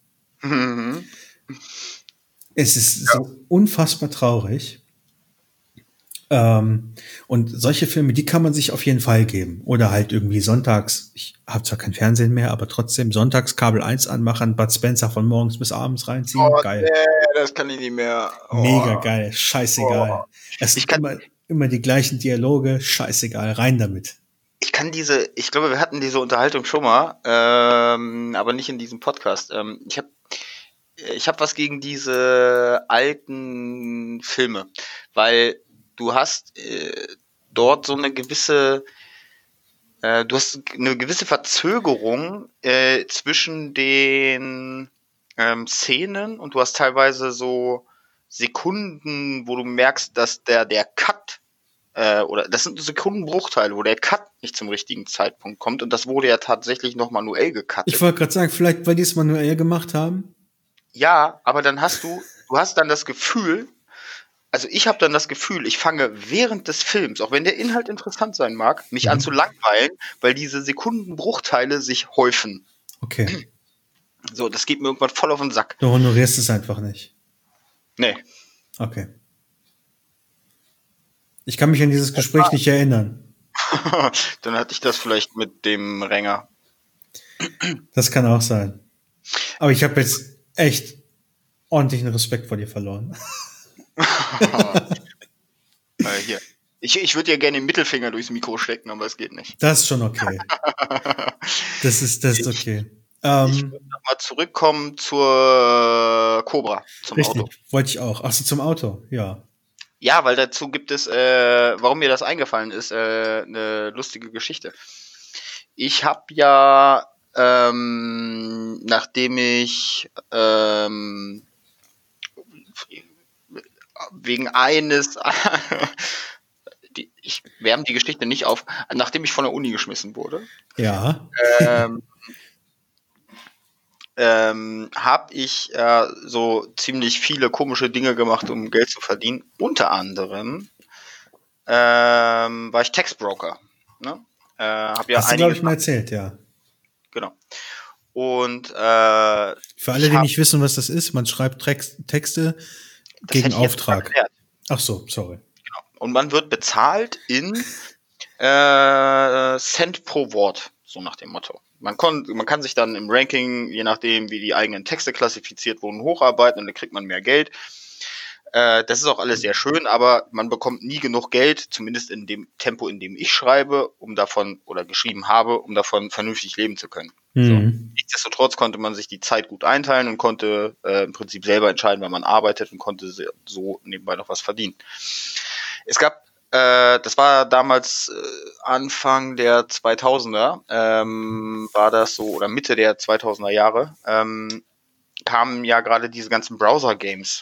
Es ist so unfassbar traurig. Und solche Filme, die kann man sich auf jeden Fall geben. Oder halt irgendwie sonntags, ich habe zwar kein Fernsehen mehr, aber trotzdem sonntags Kabel 1 anmachen, Bud Spencer von morgens bis abends reinziehen. Oh, Geil. nee, das kann ich nicht mehr. Mega Oh, geil. oh. Scheißegal. Es Ich sind kann, immer die gleichen Dialoge. Scheißegal. Rein damit. ich glaube, wir hatten diese Unterhaltung schon mal, aber nicht in diesem Podcast. Ich hab was gegen diese alten Filme, weil du hast dort so eine du hast eine gewisse Verzögerung zwischen den Szenen und du hast teilweise so Sekunden, wo du merkst, dass der Cut oder das sind Sekundenbruchteile, wo der Cut nicht zum richtigen Zeitpunkt kommt und das wurde ja tatsächlich noch manuell Ich gecuttet. wollte gerade sagen, vielleicht, weil die es manuell gemacht haben. Ja, aber dann du hast dann das Gefühl, also ich habe dann das Gefühl, ich fange während des Films, auch wenn der Inhalt interessant sein mag, mich an zu Mhm. langweilen, weil diese Sekundenbruchteile sich häufen. Okay. So, das geht mir irgendwann voll auf den Sack. Du honorierst es einfach nicht. Nee. Okay. Ich kann mich an dieses Gespräch nicht erinnern. Dann hatte ich das vielleicht mit dem Ränger. Das kann auch sein. Aber ich habe jetzt echt ordentlichen Respekt vor dir verloren. Hier. Ich würde ja gerne den Mittelfinger durchs Mikro stecken, aber es geht nicht. Das ist schon okay. Das ist okay. Ich würde nochmal zurückkommen zur Cobra, zum Richtig, Auto. wollte ich auch. Achso, zum Auto, ja. Ja, weil dazu gibt es, warum mir das eingefallen ist, eine lustige Geschichte. Ich habe ja, nachdem ich wegen eines, ich wärme die Geschichte nicht auf, nachdem ich von der Uni geschmissen wurde, Ja. ähm, habe ich so ziemlich viele komische Dinge gemacht, um Geld zu verdienen. Unter anderem war ich Textbroker. Ne? Hab ja Hast du, glaube ich, mal erzählt, ja. Genau. Und Für alle, die nicht wissen, was das ist, man schreibt Texte gegen Auftrag. Ach so, sorry. Genau. Und man wird bezahlt in Cent pro Wort, so nach dem Motto. Man kann sich dann im Ranking, je nachdem, wie die eigenen Texte klassifiziert wurden, hocharbeiten und dann kriegt man mehr Geld. Das ist auch alles sehr schön, aber man bekommt nie genug Geld, zumindest in dem Tempo, in dem ich schreibe, um davon oder geschrieben habe, um davon vernünftig leben zu können. Mhm. So. Nichtsdestotrotz konnte man sich die Zeit gut einteilen und konnte im Prinzip selber entscheiden, wann man arbeitet und konnte so nebenbei noch was verdienen. Es gab, das war damals Anfang der 2000er, war das so, oder Mitte der 2000er Jahre, kamen ja gerade diese ganzen Browser-Games.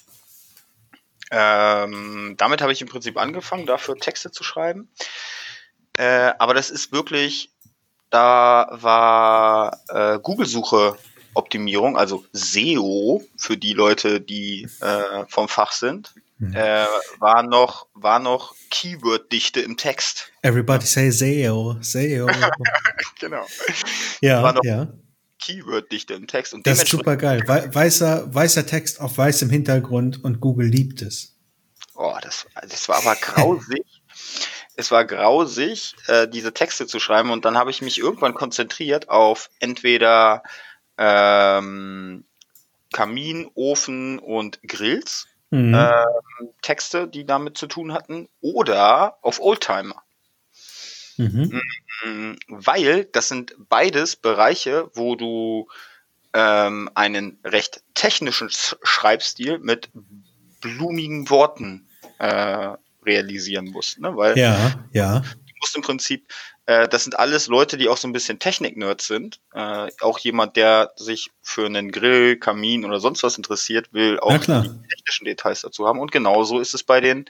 Damit habe ich im Prinzip angefangen, dafür Texte zu schreiben. Aber das ist wirklich, da war Google-Suche Optimierung, also SEO für die Leute, die vom Fach sind, war noch Keyword-Dichte im Text. Everybody say SEO, SEO. Genau. Ja, War noch ja. Keyword-Dichte im Text. Und Das ist super geil. Weißer Text auf weißem Hintergrund und Google liebt es. Oh, das war aber grausig. Es war grausig, diese Texte zu schreiben. Und dann habe ich mich irgendwann konzentriert auf entweder Kamin, Ofen und Grills. Texte, die damit zu tun hatten, oder auf Oldtimer. Mhm. Weil das sind beides Bereiche, wo du einen recht technischen Schreibstil mit blumigen Worten realisieren musst. Ne? Weil ja. du musst im Prinzip, das sind alles Leute, die auch so ein bisschen Technik-Nerds sind. Auch jemand, der sich für einen Grill, Kamin oder sonst was interessiert, will auch die technischen Details dazu haben. Und genauso ist es bei den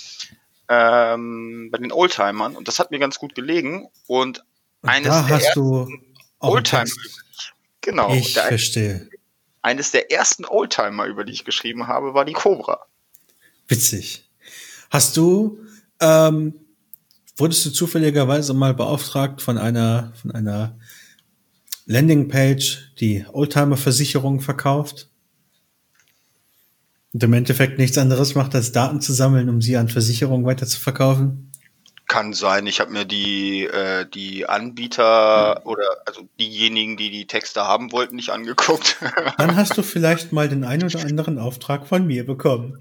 Oldtimern. Und das hat mir ganz gut gelegen. Und eines da der hast du auch Oldtimer, genau. Ich verstehe. Eines der ersten Oldtimer, über die ich geschrieben habe, war die Cobra. Witzig. Hast du, wurdest du zufälligerweise mal beauftragt von einer Landingpage, die Oldtimer-Versicherung verkauft? Und im Endeffekt nichts anderes macht, als Daten zu sammeln, um sie an Versicherungen weiter zu verkaufen? Kann sein, ich habe mir die Anbieter oder also diejenigen, die die Texte haben wollten, nicht angeguckt. Dann hast du vielleicht mal den ein oder anderen Auftrag von mir bekommen.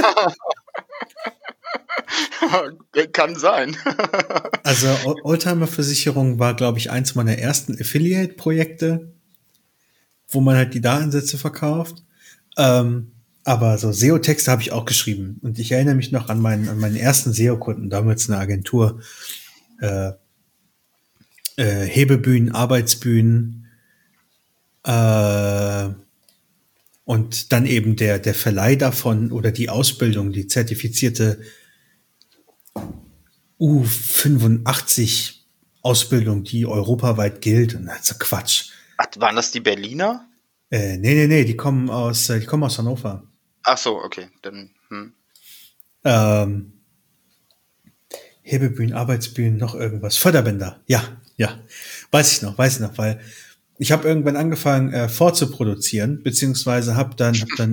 Kann sein. Also Oldtimer-Versicherung war, glaube ich, eins meiner ersten Affiliate-Projekte, wo man halt die Datensätze verkauft. Aber so SEO-Texte habe ich auch geschrieben. Und ich erinnere mich noch an meinen ersten SEO-Kunden, damals eine Agentur. Hebebühnen, Arbeitsbühnen, und dann eben der Verleih davon oder die Ausbildung, die zertifizierte U85 Ausbildung, die europaweit gilt. Und also Quatsch. Ach, waren das die Berliner? Nee, die kommen aus Hannover. Ach so, okay, dann. Ähm, Hebebühnen, Arbeitsbühnen, noch irgendwas. Förderbänder, ja. Weiß ich noch, weil ich habe irgendwann angefangen vorzuproduzieren, beziehungsweise habe dann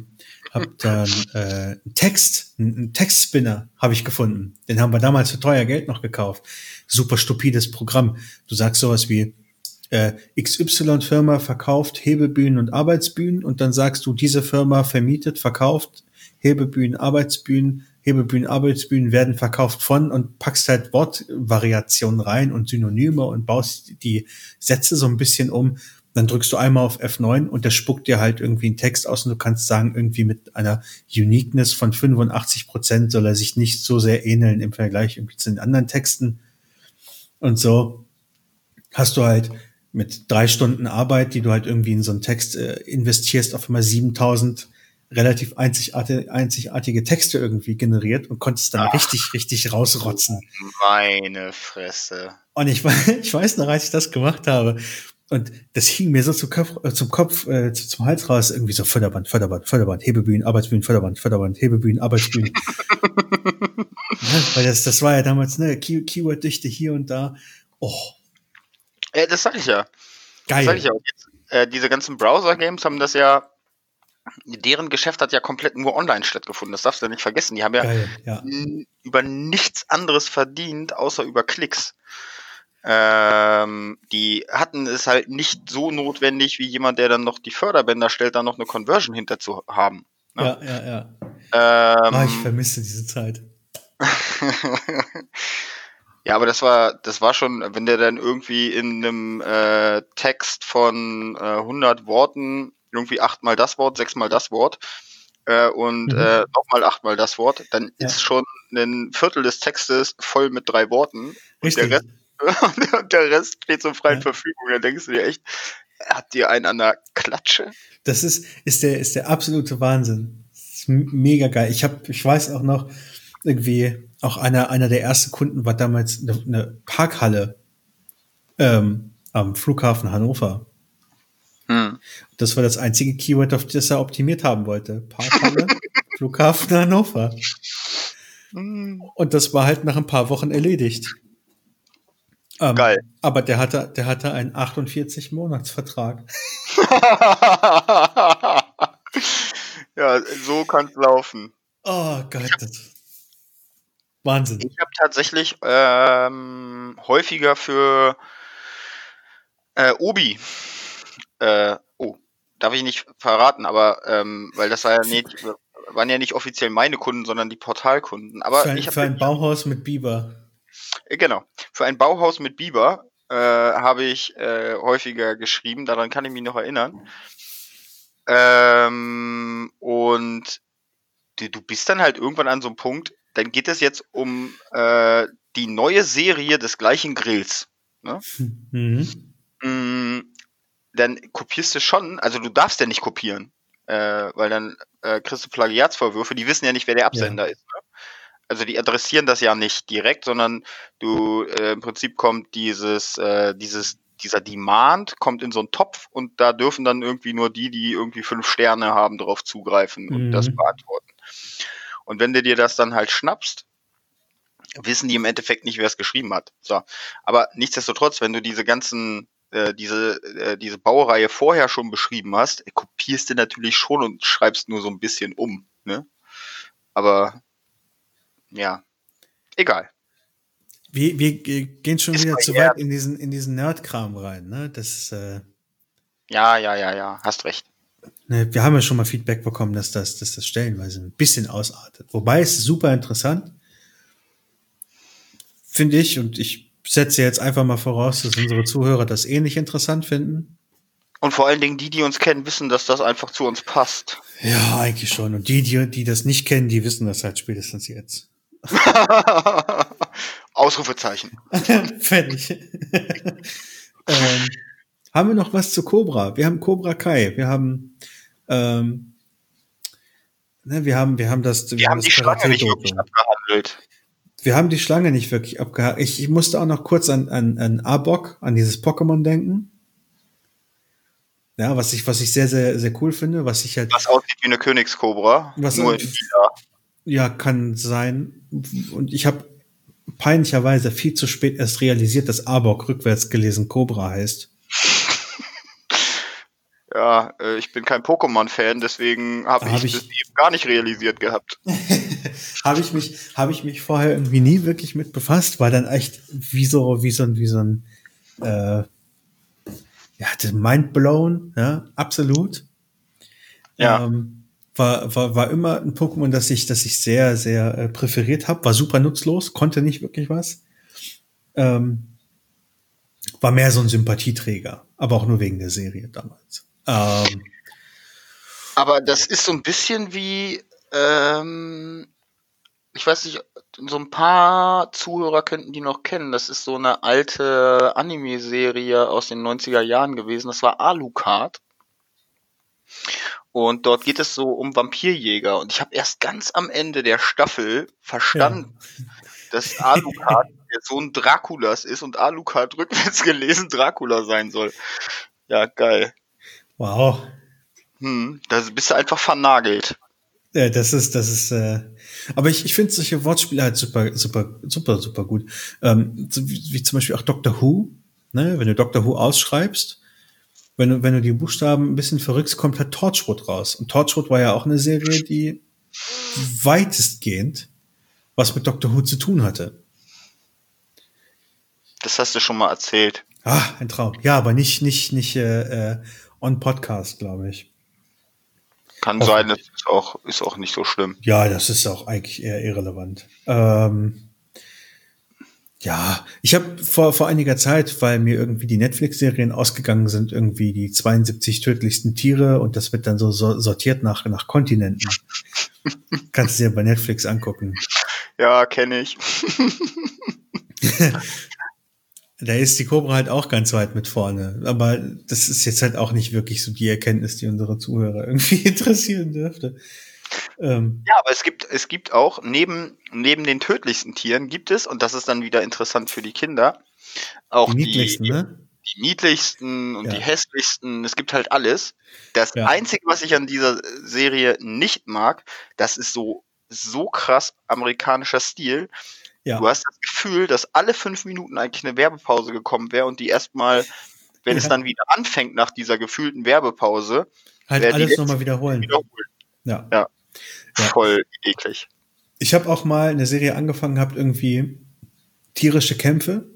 einen Textspinner habe ich gefunden. Den haben wir damals für teuer Geld noch gekauft. Super stupides Programm. Du sagst sowas wie XY-Firma verkauft Hebebühnen und Arbeitsbühnen und dann sagst du, diese Firma vermietet, verkauft Hebebühnen, Arbeitsbühnen, werden verkauft von und packst halt Wortvariationen rein und Synonyme und baust die Sätze so ein bisschen um. Dann drückst du einmal auf F9 und der spuckt dir halt irgendwie einen Text aus und du kannst sagen, irgendwie mit einer Uniqueness von 85% soll er sich nicht so sehr ähneln im Vergleich irgendwie zu den anderen Texten. Und so hast du halt mit 3 Stunden Arbeit, die du halt irgendwie in so einen Text investierst, auf einmal 7.000 relativ einzigartige Texte irgendwie generiert und konntest dann richtig rausrotzen. Meine Fresse. Und ich weiß noch, als ich das gemacht habe, und das hing mir so zum Hals raus, irgendwie so Förderband, Hebebühnen, Arbeitsbühnen, Förderband, Hebebühnen, Arbeitsbühnen. Ja, weil das war ja damals, ne, Keyword-Dichte hier und da. Oh. Das sag ich ja. Geil. Das sag ich ja. Jetzt, diese ganzen Browser-Games haben das ja, deren Geschäft hat ja komplett nur online stattgefunden. Das darfst du ja nicht vergessen. Die haben ja über nichts anderes verdient, außer über Klicks. Die hatten es halt nicht so notwendig, wie jemand, der dann noch die Förderbänder stellt, da noch eine Conversion hinter zu haben. Ne? Ja. Ich vermisse diese Zeit. Ja, aber das war schon, wenn der dann irgendwie in einem Text von 100 Worten irgendwie 8-mal das Wort, 6-mal das Wort und nochmal 8-mal das Wort, dann ist schon ein Viertel des Textes voll mit 3 Worten. Richtig. Und der Rest steht zur freien Verfügung. Da denkst du dir echt, hat dir einen an der Klatsche? Das ist der absolute Wahnsinn. Das ist mega geil. Ich weiß auch noch, irgendwie auch einer der ersten Kunden war damals eine Parkhalle am Flughafen Hannover. Das war das einzige Keyword, auf das er optimiert haben wollte. Parkhalle, Flughafen Hannover. Und das war halt nach ein paar Wochen erledigt. Geil. Aber der hatte einen 48-Monats-Vertrag. Ja, so kann's laufen. Oh Gott, Wahnsinn. Ich habe tatsächlich häufiger für Obi, darf ich nicht verraten, aber weil das waren ja nicht offiziell meine Kunden, sondern die Portalkunden. Aber für ein Bauhaus mit Biber. Genau, für ein Bauhaus mit Biber habe ich häufiger geschrieben, daran kann ich mich noch erinnern. Und du bist dann halt irgendwann an so einem Punkt, dann geht es jetzt um die neue Serie des gleichen Grills. Ne? Dann kopierst du schon, also du darfst ja nicht kopieren, weil dann kriegst du Plagiatsvorwürfe, die wissen ja nicht, wer der Absender ist. Ne? Also die adressieren das ja nicht direkt, sondern im Prinzip kommt dieser Demand kommt in so einen Topf und da dürfen dann irgendwie nur die irgendwie 5 Sterne haben, drauf zugreifen und das beantworten. Und wenn du dir das dann halt schnappst, wissen die im Endeffekt nicht, wer es geschrieben hat. So. Aber nichtsdestotrotz, wenn du diese ganzen diese Baureihe vorher schon beschrieben hast, kopierst du natürlich schon und schreibst nur so ein bisschen um, ne? Aber ja, egal. Wir gehen schon Ist wieder zu verjährt. weit in diesen Nerd-Kram rein, ne? Ja, hast recht. Ne, wir haben ja schon mal Feedback bekommen, dass das stellenweise ein bisschen ausartet. Wobei es super interessant, finde ich, und ich setze jetzt einfach mal voraus, dass unsere Zuhörer das ähnlich interessant finden. Und vor allen Dingen die uns kennen, wissen, dass das einfach zu uns passt. Ja, eigentlich schon. Und die das nicht kennen, die wissen das halt spätestens jetzt. Ausrufezeichen. Fertig. Haben wir noch was zu Cobra? Wir haben Cobra Kai. Wir haben wir haben das Die Schlange nicht wirklich abgehandelt. Wir haben die Schlange nicht wirklich abgehakt. Ich musste auch noch kurz an Arbok, an dieses Pokémon denken. Ja, was ich sehr, sehr, sehr cool finde, was aussieht wie eine Königskobra. Nur in lila. Ja, kann sein. Und ich habe peinlicherweise viel zu spät erst realisiert, dass Arbok rückwärts gelesen Cobra heißt. Ja, ich bin kein Pokémon-Fan, deswegen habe ich das eben gar nicht realisiert gehabt. Habe ich mich vorher irgendwie nie wirklich mit befasst, war dann echt wie so ein mindblown, ja, absolut. Ja. War immer ein Pokémon, das ich sehr, sehr präferiert habe, war super nutzlos, konnte nicht wirklich was. War mehr so ein Sympathieträger, aber auch nur wegen der Serie damals. Aber das ist so ein bisschen wie, ich weiß nicht, so ein paar Zuhörer könnten die noch kennen. Das ist so eine alte Anime-Serie aus den 90er Jahren gewesen. Das war Alucard. Und dort geht es so um Vampirjäger. Und ich habe erst ganz am Ende der Staffel verstanden, dass Alucard der Sohn Draculas ist und Alucard rückwärts gelesen Dracula sein soll. Ja, geil. Wow. Da bist du einfach vernagelt. Ja, das ist, aber ich finde solche Wortspiele halt super gut. So wie zum Beispiel auch Doctor Who, ne? Wenn du Doctor Who ausschreibst, wenn du die Buchstaben ein bisschen verrückst, kommt halt Torchwood raus. Und Torchwood war ja auch eine Serie, die weitestgehend was mit Doctor Who zu tun hatte. Das hast du schon mal erzählt. Ah, ein Traum. Ja, aber nicht on Podcast, glaube ich. Kann sein, das ist auch nicht so schlimm. Ja, das ist auch eigentlich eher irrelevant. Ja, ich habe vor einiger Zeit, weil mir irgendwie die Netflix-Serien ausgegangen sind, irgendwie die 72 tödlichsten Tiere und das wird dann so sortiert nach Kontinenten. Kannst du dir bei Netflix angucken. Ja, kenne ich. Da ist die Cobra halt auch ganz weit mit vorne. Aber das ist jetzt halt auch nicht wirklich so die Erkenntnis, die unsere Zuhörer irgendwie interessieren dürfte. Ja, aber es gibt auch, neben den tödlichsten Tieren gibt es, und das ist dann wieder interessant für die Kinder, auch die niedlichsten, ne? Die niedlichsten und die hässlichsten. Es gibt halt alles. Das Einzige, was ich an dieser Serie nicht mag, das ist so krass amerikanischer Stil. Ja. Du hast das Gefühl, dass alle 5 Minuten eigentlich eine Werbepause gekommen wäre und die erstmal, wenn es dann wieder anfängt nach dieser gefühlten Werbepause, halt alles nochmal wiederholen. Ja. Voll eklig. Ich habe auch mal eine Serie angefangen gehabt, irgendwie tierische Kämpfe.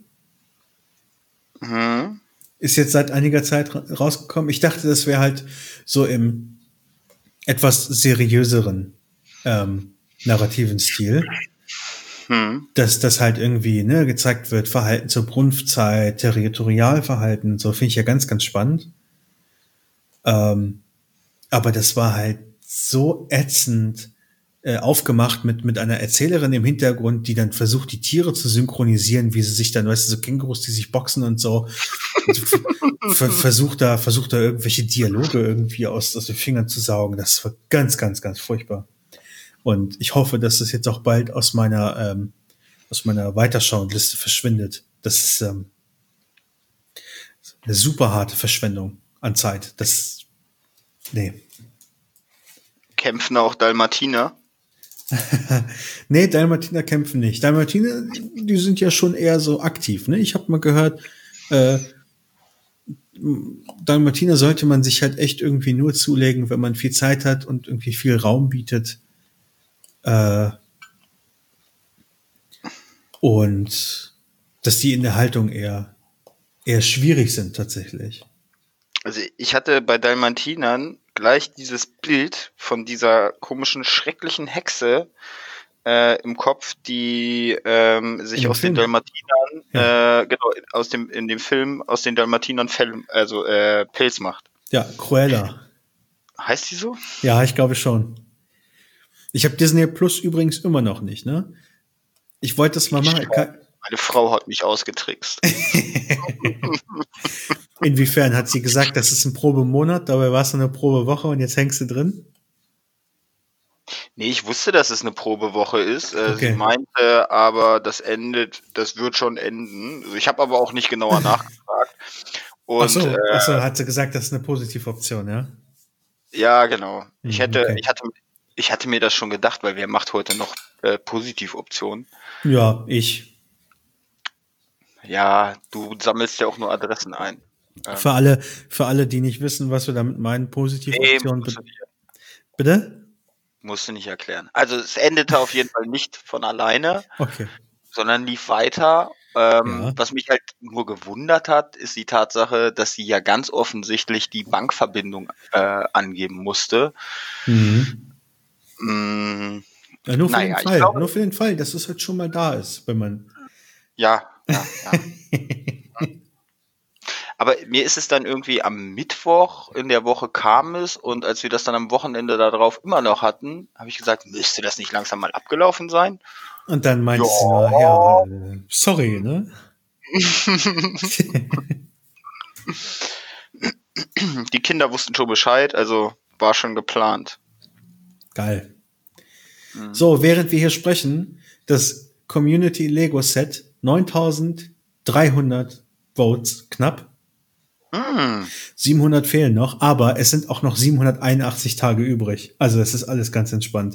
Mhm. Ist jetzt seit einiger Zeit rausgekommen. Ich dachte, das wäre halt so im etwas seriöseren narrativen Stil. Dass das halt irgendwie gezeigt wird, Verhalten zur Brunftzeit, Territorialverhalten, so finde ich ja ganz, ganz spannend. Aber das war halt so ätzend aufgemacht mit einer Erzählerin im Hintergrund, die dann versucht, die Tiere zu synchronisieren, wie sie sich dann, weißt du, so Kängurus, die sich boxen und so, versucht da irgendwelche Dialoge irgendwie aus den Fingern zu saugen. Das war ganz, ganz, ganz furchtbar. Und ich hoffe, dass das jetzt auch bald aus meiner Weiterschauenliste verschwindet. Das ist eine super harte Verschwendung an Zeit. Nee. Kämpfen auch Dalmatiner? Nee, Dalmatiner kämpfen nicht. Dalmatiner, die sind ja schon eher so aktiv. Ne? Ich habe mal gehört, Dalmatiner sollte man sich halt echt irgendwie nur zulegen, wenn man viel Zeit hat und irgendwie viel Raum bietet. Und dass die in der Haltung eher schwierig sind tatsächlich. Also ich hatte bei Dalmatinern gleich dieses Bild von dieser komischen, schrecklichen Hexe im Kopf, die sich aus den Dalmatinern, genau, in dem Film aus den Dalmatinern Pelz macht. Ja, Cruella. Heißt die so? Ja, ich glaube schon. Ich habe Disney Plus übrigens immer noch nicht, ne? Ich wollte das mal machen. Meine Frau hat mich ausgetrickst. Inwiefern hat sie gesagt, das ist ein Probemonat, dabei war es eine Probewoche und jetzt hängst du drin? Nee, ich wusste, dass es eine Probewoche ist. Okay. Sie meinte aber, das wird schon enden. Also ich habe aber auch nicht genauer nachgefragt. Und, ach so, hat sie gesagt, das ist eine Positivoption, ja? Ja, genau. Okay. Ich hatte mir das schon gedacht, weil wer macht heute noch Positivoptionen? Ja, ich. Ja, du sammelst ja auch nur Adressen ein. Für alle, die nicht wissen, was wir damit meinen, Positivoptionen. Bitte? Musst du nicht erklären. Also es endete auf jeden Fall nicht von alleine, okay, sondern lief weiter. Ja. Was mich halt nur gewundert hat, ist die Tatsache, dass sie ja ganz offensichtlich die Bankverbindung angeben musste. Ja, nur für den Fall. Glaube, nur für den Fall, dass es halt schon mal da ist, wenn man. Ja. Aber mir ist es dann irgendwie am Mittwoch in der Woche kam es und als wir das dann am Wochenende darauf immer noch hatten, habe ich gesagt, müsste das nicht langsam mal abgelaufen sein? Und dann meinte sie nur, ja, sorry, ne? Die Kinder wussten schon Bescheid, also war schon geplant. Geil. So, während wir hier sprechen, das Community Lego Set 9300 Votes knapp. 700 fehlen noch, aber es sind auch noch 781 Tage übrig. Also es ist alles ganz entspannt.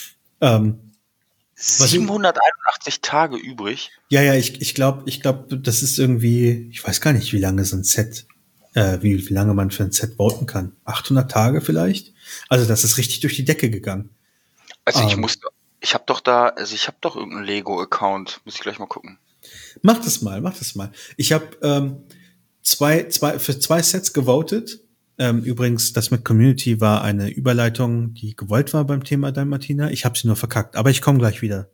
781 Tage übrig? Ja, ich glaube, das ist irgendwie, ich weiß gar nicht, wie lange so ein Set, wie lange man für ein Set voten kann. 800 Tage vielleicht? Also das ist richtig durch die Decke gegangen. Also ich habe doch irgendeinen Lego-Account. Muss ich gleich mal gucken. Mach das mal. Ich habe für zwei Sets gewotet. Übrigens, das mit Community war eine Überleitung, die gewollt war beim Thema Dalmatiner. Ich habe sie nur verkackt, aber ich komme gleich wieder.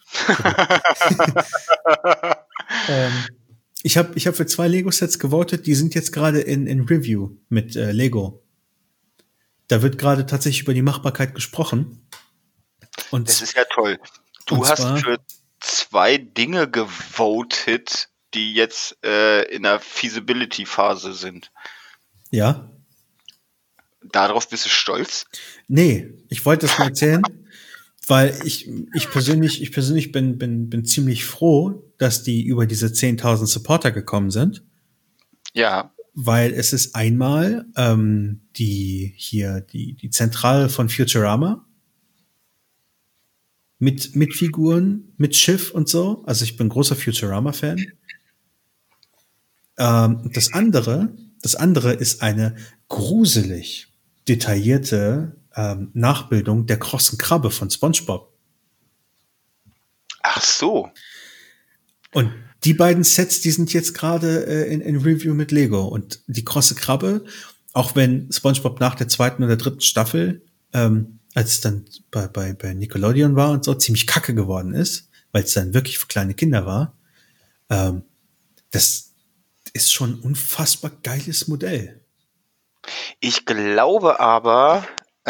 Ich hab für 2 Lego-Sets gewotet, die sind jetzt gerade in Review mit Lego. Da wird gerade tatsächlich über die Machbarkeit gesprochen. Und das ist ja toll. Du hast für 2 Dinge gewotet, die jetzt in der Feasibility-Phase sind. Ja. Darauf bist du stolz? Nee, ich wollte das mal erzählen, weil ich persönlich bin ziemlich froh, dass die über diese 10.000 Supporter gekommen sind. Ja. Weil es ist einmal die Zentrale von Futurama mit Figuren, mit Schiff und so. Also ich bin großer Futurama-Fan. Das andere ist eine gruselig detaillierte Nachbildung der krossen Krabbe von SpongeBob. Ach so. Und die beiden Sets, die sind jetzt gerade in Review mit Lego. Und die krosse Krabbe, auch wenn SpongeBob nach der 2. oder 3. Staffel, als es dann bei Nickelodeon war und so, ziemlich kacke geworden ist, weil es dann wirklich für kleine Kinder war, das ist schon ein unfassbar geiles Modell. Ich glaube aber,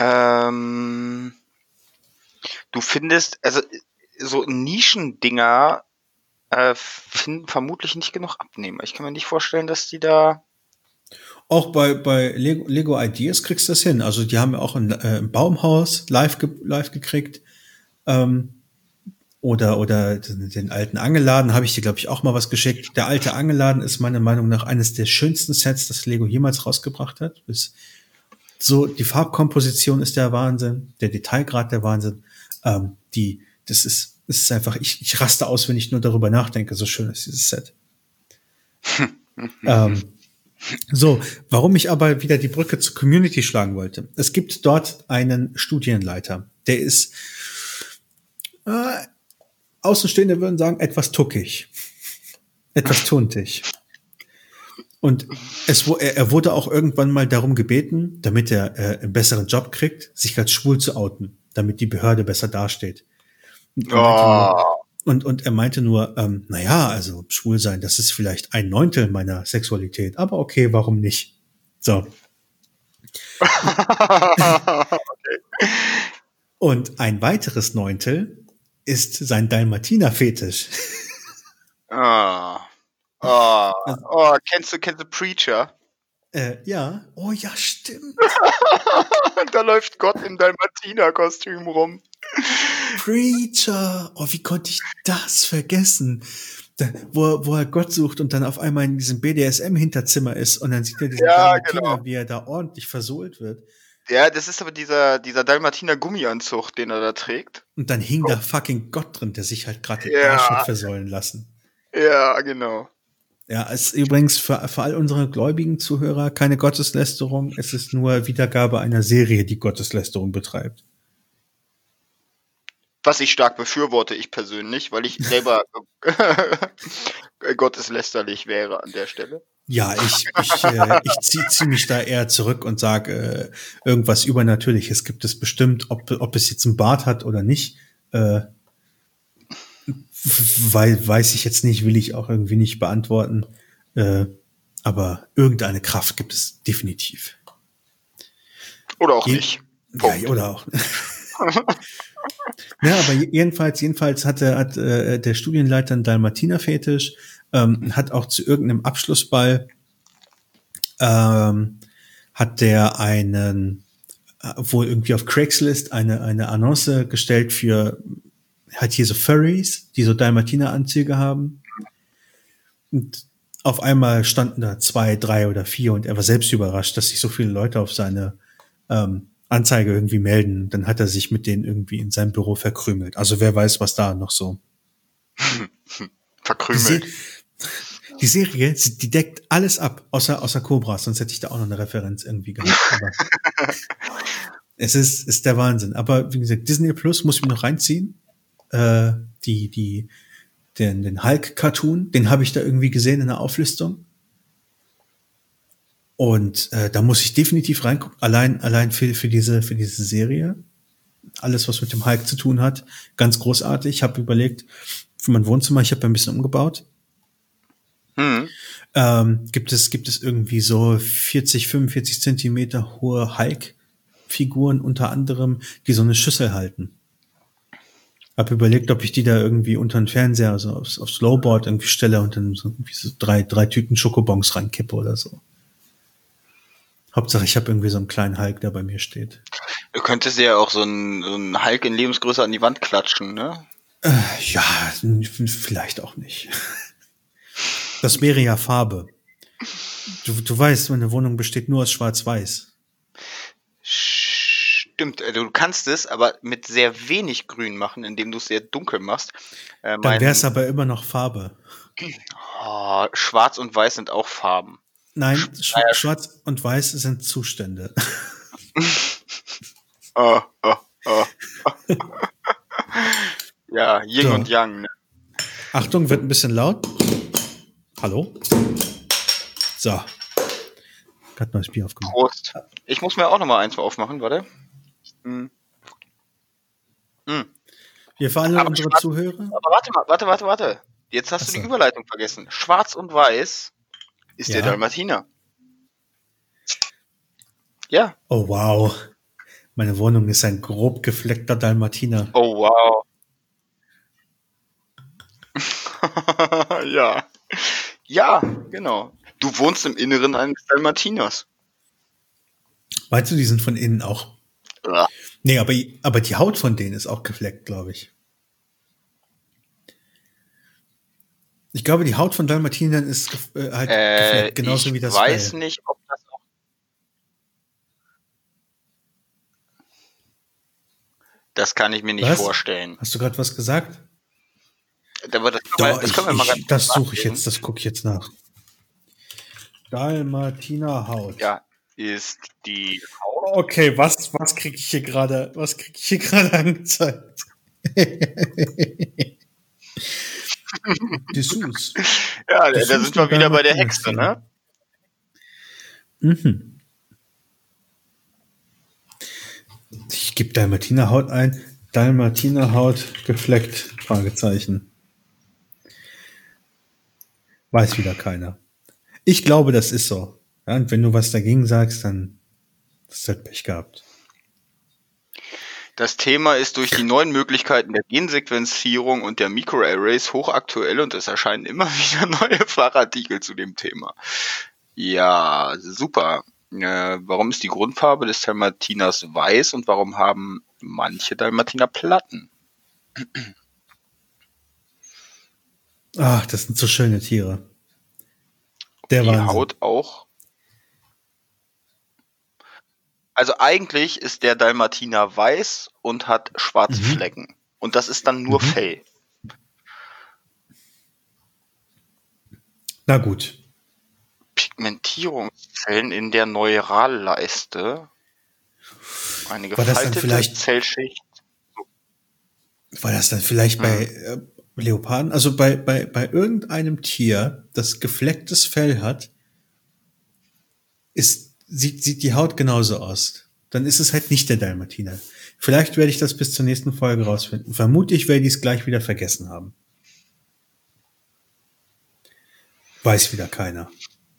du findest, also so Nischendinger finden vermutlich nicht genug Abnehmer. Ich kann mir nicht vorstellen, dass die da... Auch bei Lego Ideas kriegst du das hin. Also die haben ja auch ein Baumhaus live gekriegt. Oder den alten Angelladen habe ich dir, glaube ich, auch mal was geschickt. Der alte Angelladen ist meiner Meinung nach eines der schönsten Sets, das Lego jemals rausgebracht hat. So, die Farbkomposition ist der Wahnsinn, der Detailgrad der Wahnsinn. Das ist einfach, ich raste aus, wenn ich nur darüber nachdenke, so schön ist dieses Set. So, warum ich aber wieder die Brücke zur Community schlagen wollte. Es gibt dort einen Studienleiter, der ist, Außenstehende würden sagen, etwas tuckig, etwas tuntig. Und er wurde auch irgendwann mal darum gebeten, damit er einen besseren Job kriegt, sich als schwul zu outen, damit die Behörde besser dasteht. Und er meinte nur, naja, also schwul sein, das ist vielleicht 1/9 meiner Sexualität, aber okay, warum nicht? So. Okay. Und ein weiteres 9 ist sein Dalmatiner-Fetisch. Kennst du Preacher? Ja. Oh ja, stimmt. Da läuft Gott im Dalmatiner-Kostüm rum. Preacher. Oh, wie konnte ich das vergessen? Wo er Gott sucht und dann auf einmal in diesem BDSM-Hinterzimmer ist und dann sieht er diesen Dalmatiner, genau, wie er da ordentlich versohlt wird. Ja, das ist aber dieser Dalmatiner Gummianzug, den er da trägt. Und dann hing da fucking Gott drin, der sich halt gerade den Arsch hat versäulen lassen. Ja, genau. Ja, es ist übrigens für all unsere gläubigen Zuhörer keine Gotteslästerung. Es ist nur Wiedergabe einer Serie, die Gotteslästerung betreibt. Was ich stark befürworte, ich persönlich, weil ich selber gotteslästerlich wäre an der Stelle. Ja, ich zieh mich da eher zurück und sage, irgendwas Übernatürliches gibt es bestimmt, ob es jetzt einen Bart hat oder nicht. Weiß ich jetzt nicht, will ich auch irgendwie nicht beantworten. Aber irgendeine Kraft gibt es definitiv. Oder auch nicht. Ja, oder auch. Ja, aber jedenfalls hat der Studienleiter einen Dalmatiner-Fetisch, hat auch zu irgendeinem Abschlussball hat der einen wohl irgendwie auf Craigslist eine Annonce gestellt für halt hier so Furries, die so Dalmatiner-Anzüge haben. Und auf einmal standen da 2, 3 oder 4 und er war selbst überrascht, dass sich so viele Leute auf seine Anzeige irgendwie melden. Dann hat er sich mit denen irgendwie in seinem Büro verkrümelt. Also wer weiß, was da noch so. Verkrümelt. Die Serie, die deckt alles ab, außer Cobra, sonst hätte ich da auch noch eine Referenz irgendwie gehabt. Aber es ist der Wahnsinn. Aber wie gesagt, Disney Plus muss ich mir noch reinziehen. Den Hulk-Cartoon, den habe ich da irgendwie gesehen in der Auflistung. Und da muss ich definitiv reingucken, allein für diese Serie. Alles, was mit dem Hulk zu tun hat, ganz großartig. Ich habe überlegt, für mein Wohnzimmer, ich habe ein bisschen umgebaut. Gibt es irgendwie so 40, 45 Zentimeter hohe Hulk-Figuren unter anderem, die so eine Schüssel halten. Hab überlegt, ob ich die da irgendwie unter den Fernseher, also aufs Lowboard irgendwie stelle und dann so irgendwie so drei Tüten Schokobons reinkippe oder so. Hauptsache, ich habe irgendwie so einen kleinen Hulk, der bei mir steht. Du könntest ja auch so einen Hulk in Lebensgröße an die Wand klatschen, ne? Ja, vielleicht auch nicht. Das wäre ja Farbe. Du weißt, meine Wohnung besteht nur aus Schwarz-Weiß. Stimmt, du kannst es aber mit sehr wenig Grün machen, indem du es sehr dunkel machst. Dann wäre es aber immer noch Farbe. Schwarz und Weiß sind auch Farben. Nein, Schwarz und Weiß sind Zustände. Ja, Yin und Yang. Ne? Achtung, wird ein bisschen laut. Hallo? So. Gerade neues Bier aufgemacht. Prost. Ich muss mir auch noch mal eins aufmachen, warte. Wir für alle unsere Zuhörer. Aber warte. Jetzt hast du die Überleitung vergessen. Schwarz und Weiß ist der Dalmatiner. Ja. Oh, wow. Meine Wohnung ist ein grob gefleckter Dalmatiner. Oh, wow. Ja. Ja, genau. Du wohnst im Inneren eines Dalmatiners. Meinst du, die sind von innen auch? Ja. Nee, aber die Haut von denen ist auch gefleckt, glaube ich. Ich glaube, die Haut von Dalmatinern ist halt gefleckt, genauso wie das Ich weiß nicht, ob das auch... Das kann ich mir nicht vorstellen. Hast du gerade was gesagt? Das können wir mal ganz das suche ich jetzt, das gucke ich jetzt nach. Dalmatiner Haut. Ja, ist die Okay, was kriege ich hier gerade angezeigt? Dessous. Ja, da Dessous sind wir dem wieder bei der Hexe, Dalmatiner-Stil. ne? Mhm. Ich gebe Dalmatinerhaut ein. Dalmatinerhaut gefleckt? Fragezeichen. Weiß wieder keiner. Ich glaube, das ist so. Ja, und wenn du was dagegen sagst, dann hast du halt Pech gehabt. Das Thema ist durch die neuen Möglichkeiten der Gensequenzierung und der Microarrays hochaktuell und es erscheinen immer wieder neue Fachartikel zu dem Thema. Ja, super. Warum ist die Grundfarbe des Dalmatiners weiß und warum haben manche Dalmatiner Platten? Ach, das sind so schöne Tiere. Der Die Wahnsinn. Haut auch. Also eigentlich ist der Dalmatiner weiß und hat schwarze Flecken. Und das ist dann nur Fell. Na gut. Pigmentierungszellen in der Neuralleiste. Eine War das dann gefaltete vielleicht- Zellschicht. War das dann vielleicht bei Leoparden? Also bei irgendeinem Tier, das geflecktes Fell hat, sieht die Haut genauso aus. Dann ist es halt nicht der Dalmatiner. Vielleicht werde ich das bis zur nächsten Folge rausfinden. Vermutlich werde ich es gleich wieder vergessen haben. Weiß wieder keiner.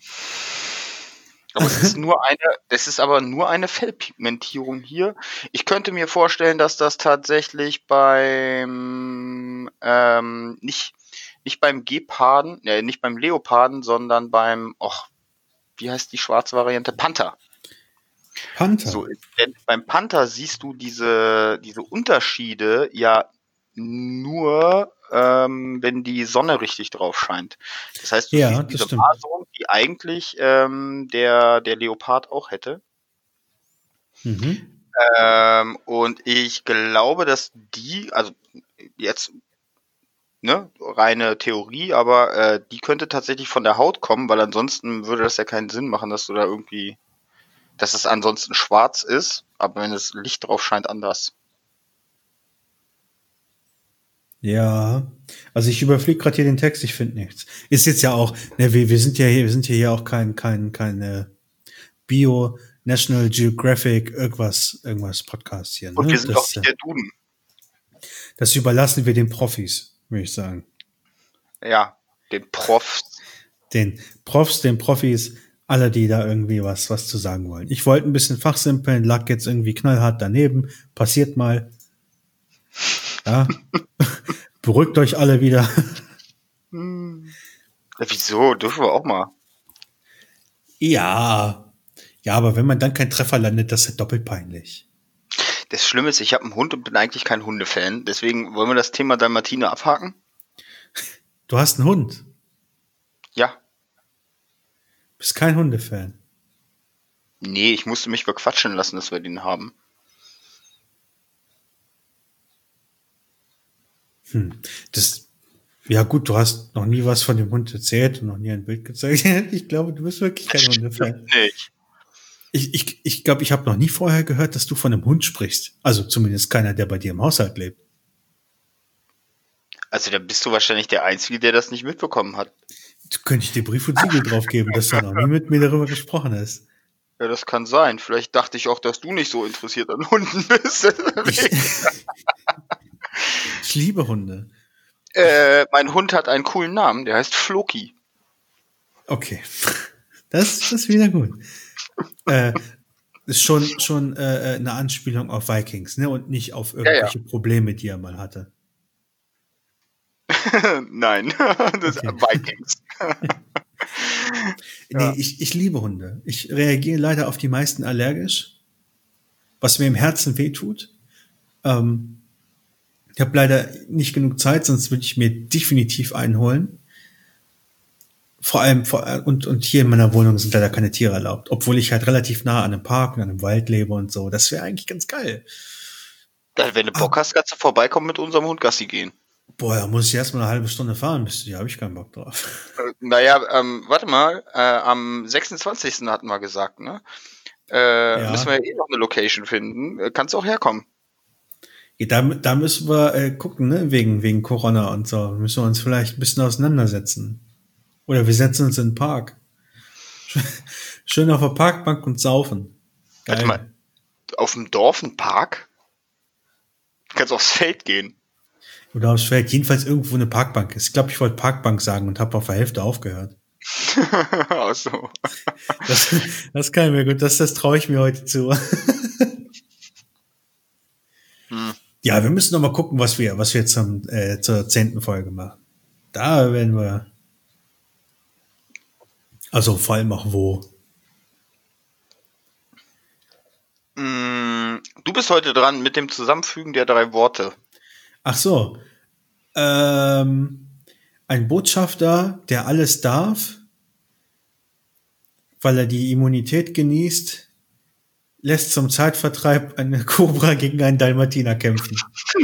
Aber es ist aber nur eine Fellpigmentierung hier. Ich könnte mir vorstellen, dass das tatsächlich beim nicht beim Geparden, nicht beim Leoparden, sondern beim, wie heißt die schwarze Variante? Panther. Panther. So, denn beim Panther siehst du diese Unterschiede ja nur, wenn die Sonne richtig drauf scheint. Das heißt, du Ja, siehst das diese stimmt. Maserung, die eigentlich der Leopard auch hätte. Mhm. Und ich glaube, dass also jetzt ne, reine Theorie, aber die könnte tatsächlich von der Haut kommen, weil ansonsten würde das ja keinen Sinn machen, dass du da irgendwie, dass es ansonsten schwarz ist, aber wenn das Licht drauf scheint, anders. Ja, also ich überfliege gerade hier den Text, ich finde nichts. Ist jetzt ja auch, ne, wir sind hier auch kein Bio, National Geographic, irgendwas Podcast hier, Und wir ne? sind auch nicht der Duden. Das überlassen wir den Profis, würde ich sagen. Ja, den Profs. Den den Profis, alle, die da irgendwie was zu sagen wollen. Ich wollte ein bisschen fachsimpeln, lag jetzt irgendwie knallhart daneben, passiert mal. Ja, beruhigt euch alle wieder. Ja, wieso? Dürfen wir auch mal. Ja, ja, aber wenn man dann keinen Treffer landet, das ist ja doppelt peinlich. Das Schlimme ist, ich habe einen Hund und bin eigentlich kein Hundefan. Deswegen wollen wir das Thema Dalmatiner abhaken? Du hast einen Hund, Ja. bist kein Hundefan. Nee, ich musste mich bequatschen lassen, dass wir den haben. Das, ja gut, du hast noch nie was von dem Hund erzählt und noch nie ein Bild gezeigt. Ich glaube, du bist wirklich kein Hundefan. Nicht. Ich glaube, ich habe noch nie vorher gehört, dass du von einem Hund sprichst. Also zumindest keiner, der bei dir im Haushalt lebt. Also da bist du wahrscheinlich der Einzige, der das nicht mitbekommen hat. Da könnte ich dir Brief und Siegel drauf geben, dass du noch nie mit mir darüber gesprochen hast. Ja, das kann sein. Vielleicht dachte ich auch, dass du nicht so interessiert an Hunden bist. Ich, ich liebe Hunde. Mein Hund hat einen coolen Namen, der heißt Floki. Okay, das ist wieder gut. Ist schon eine Anspielung auf Vikings, ne? Und nicht auf irgendwelche Probleme, die er mal hatte. Nein, das ist Vikings. Nee, ich liebe Hunde. Ich reagiere leider auf die meisten allergisch, was mir im Herzen wehtut. Ich habe leider nicht genug Zeit, sonst würde ich mir definitiv einen holen. Vor allem, und hier in meiner Wohnung sind leider keine Tiere erlaubt, obwohl ich halt relativ nah an einem Park und an einem Wald lebe und so. Das wäre eigentlich ganz geil. Wenn du Bock hast, kannst du vorbeikommen mit unserem Hund Gassi gehen. Boah, da muss ich erstmal eine halbe Stunde fahren, bis die habe ich keinen Bock drauf. Naja, warte mal, am 26. hatten wir gesagt, ne? Müssen wir Ja. ja eh noch eine Location finden. Kannst du auch herkommen. Ja, da müssen wir gucken, ne? Wegen Corona und so. Müssen wir uns vielleicht ein bisschen auseinandersetzen. Oder wir setzen uns in den Park. Schön auf der Parkbank und saufen. Warte mal, Geil. auf dem Dorf ein Park? Du kannst aufs Feld gehen. Oder aufs Feld. Jedenfalls irgendwo eine Parkbank ist. Ich glaube, ich wollte Parkbank sagen und habe auf der Hälfte aufgehört. Ach so. Das, das kann ich mir gut. Das traue ich mir heute zu. Hm. Ja, wir müssen noch mal gucken, was wir zur 10. Folge machen. Da werden wir. Also vor allem auch wo. Du bist heute dran mit dem Zusammenfügen der 3 Worte. Ach so. Ein Botschafter, der alles darf, weil er die Immunität genießt, lässt zum Zeitvertreib eine Kobra gegen einen Dalmatiner kämpfen.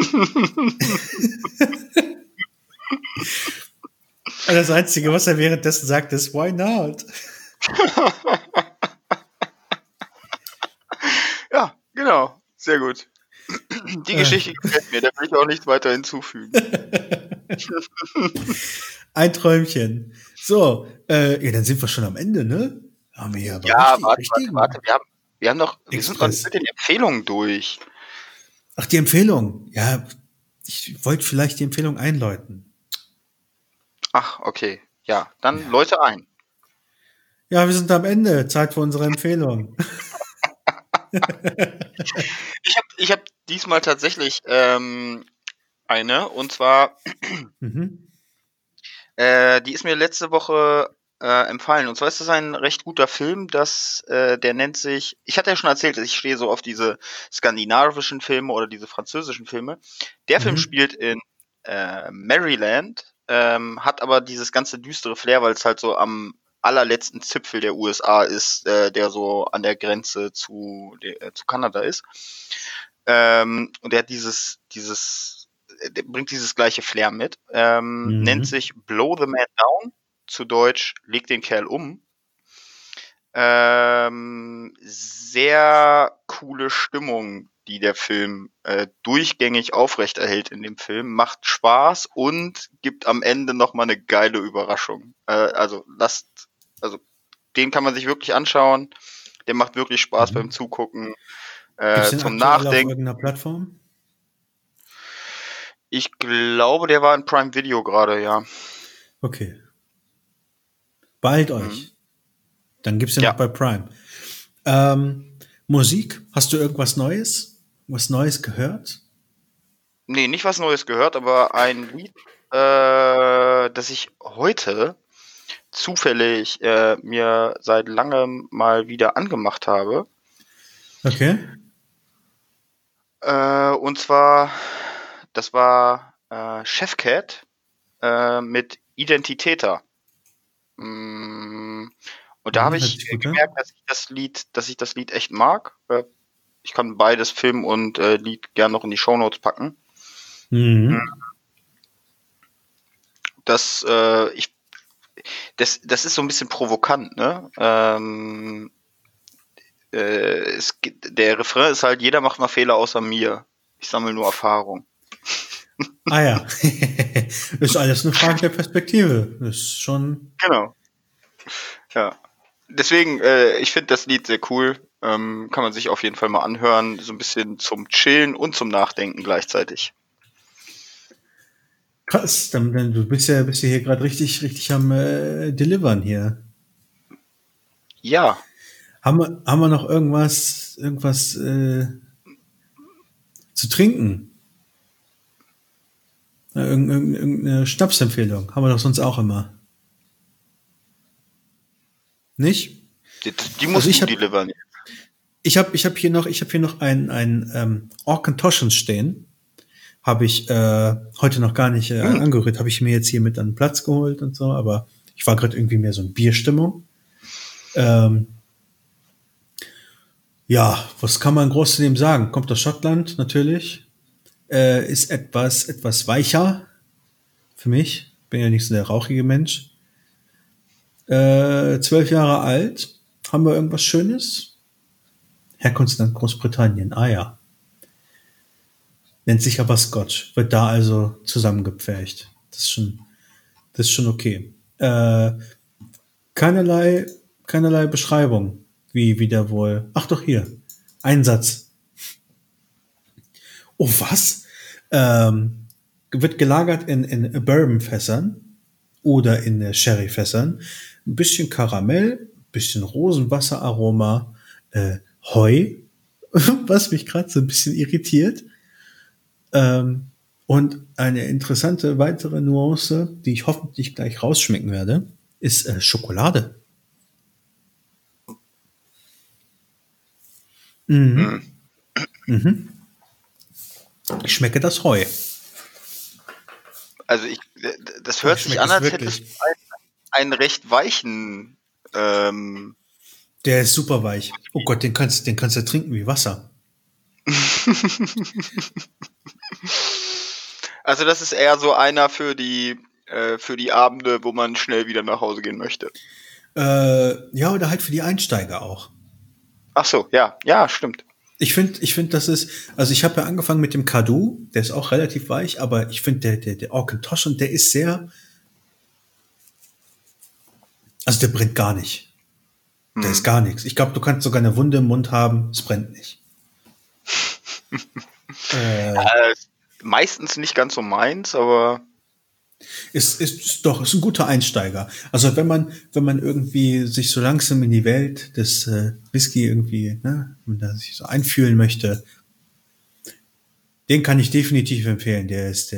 Und das Einzige, was er währenddessen sagt, ist, why not? Ja, genau. Sehr gut. Die Geschichte gefällt mir, da will ich auch nichts weiter hinzufügen. Ein Träumchen. So, ja, dann sind wir schon am Ende, ne? Haben wir ja aber Ja, richtigen warte. Wir sind noch nicht Express. mit den Empfehlungen durch. Ach, die Empfehlung. Ja, ich wollte vielleicht die Empfehlung einläuten. Ach, okay. Ja, dann Ja. Leute ein. Ja, wir sind am Ende. Zeit für unsere Empfehlung. Ich hab diesmal tatsächlich eine, und zwar, Mhm. die ist mir letzte Woche empfallen. Und zwar ist das ein recht guter Film, der nennt sich, ich hatte ja schon erzählt, ich stehe so auf diese skandinavischen Filme oder diese französischen Filme. Der Film Mhm. spielt in Maryland, hat aber dieses ganze düstere Flair, weil es halt so am allerletzten Zipfel der USA ist, der so an der Grenze zu Kanada ist. Und der hat der bringt dieses gleiche Flair mit. Nennt Mhm. sich Blow the Man Down, zu Deutsch Leg den Kerl um. Sehr coole Stimmung, die der Film durchgängig aufrechterhält in dem Film. Macht Spaß und gibt am Ende nochmal eine geile Überraschung. Also den kann man sich wirklich anschauen. Der macht wirklich Spaß beim Mhm. Zugucken. Gibt's den Zum aktuell auf Nachdenken. irgendeiner Plattform? Ich glaube, der war in Prime Video gerade, ja. Okay. Beeilt Mhm. euch. Dann gibt's den auch Ja. bei Prime. Musik? Hast du irgendwas Neues? Was Neues gehört? Nee, nicht was Neues gehört, aber ein Lied, das ich heute zufällig mir seit langem mal wieder angemacht habe. Okay. Und zwar, das war Chefcat mit Identitäter. Mm, Und da habe Hört ich sich gut an. gemerkt, dass ich das Lied echt mag. Ich kann beides, Film und Lied, gern noch in die Shownotes packen. Mhm. Das, das ist so ein bisschen provokant, ne? Der Refrain ist halt, jeder macht mal Fehler außer mir. Ich sammle nur Erfahrung. Ah ja. Ist alles eine Frage der Perspektive. Ist schon. Genau. Ja. Deswegen, ich finde das Lied sehr cool. Kann man sich auf jeden Fall mal anhören. So ein bisschen zum Chillen und zum Nachdenken gleichzeitig. Krass, du bist ja hier gerade richtig am Delivern hier. Ja. Haben wir noch irgendwas zu trinken? Irgendeine Schnapsempfehlung haben wir doch sonst auch immer. Nicht? Die Also musst du delivern. ich hab hier noch ein Orkentoschens stehen. Habe ich heute noch gar nicht Hm. angerührt. Habe ich mir jetzt hier mit an den Platz geholt und so. Aber ich war gerade irgendwie mehr so in Bierstimmung. Ähm, ja, was kann man groß zu dem sagen? Kommt aus Schottland natürlich. Ist etwas weicher. für mich. Bin ja nicht so der rauchige Mensch. 12 Jahre alt. Haben wir irgendwas Schönes? Herkunftsland Großbritannien. Ah ja. Nennt sich aber Scotch. Wird da also zusammengepfercht. Das ist schon okay. Keinerlei Beschreibung. Wie der wohl. Ach doch, hier. Ein Satz. Oh, was? Wird gelagert in Bourbonfässern oder in Sherryfässern. Ein bisschen Karamell, ein bisschen Rosenwasseraroma, Heu, was mich gerade so ein bisschen irritiert. Und eine interessante weitere Nuance, die ich hoffentlich gleich rausschmecken werde, ist Schokolade. Mhm. Mhm. Ich schmecke das Heu. Also das hört sich an, als hättest du einen recht weichen. Der ist super weich. Oh Gott, den kannst du trinken wie Wasser. Also das ist eher so einer für die Abende, wo man schnell wieder nach Hause gehen möchte. Ja, oder halt für die Einsteiger auch. Ach so, ja, stimmt. Ich finde, das ist, also ich habe ja angefangen mit dem Kadu, der ist auch relativ weich, aber ich finde, der Auchentoshan, der ist sehr, also der brennt gar nicht. Der ist gar nichts. Ich glaube, du kannst sogar eine Wunde im Mund haben, es brennt nicht. Meistens nicht ganz so meins, aber Ist ein guter Einsteiger. Also wenn man irgendwie sich so langsam in die Welt des Whisky irgendwie, ne, wenn man sich so einfühlen möchte, den kann ich definitiv empfehlen. Der ist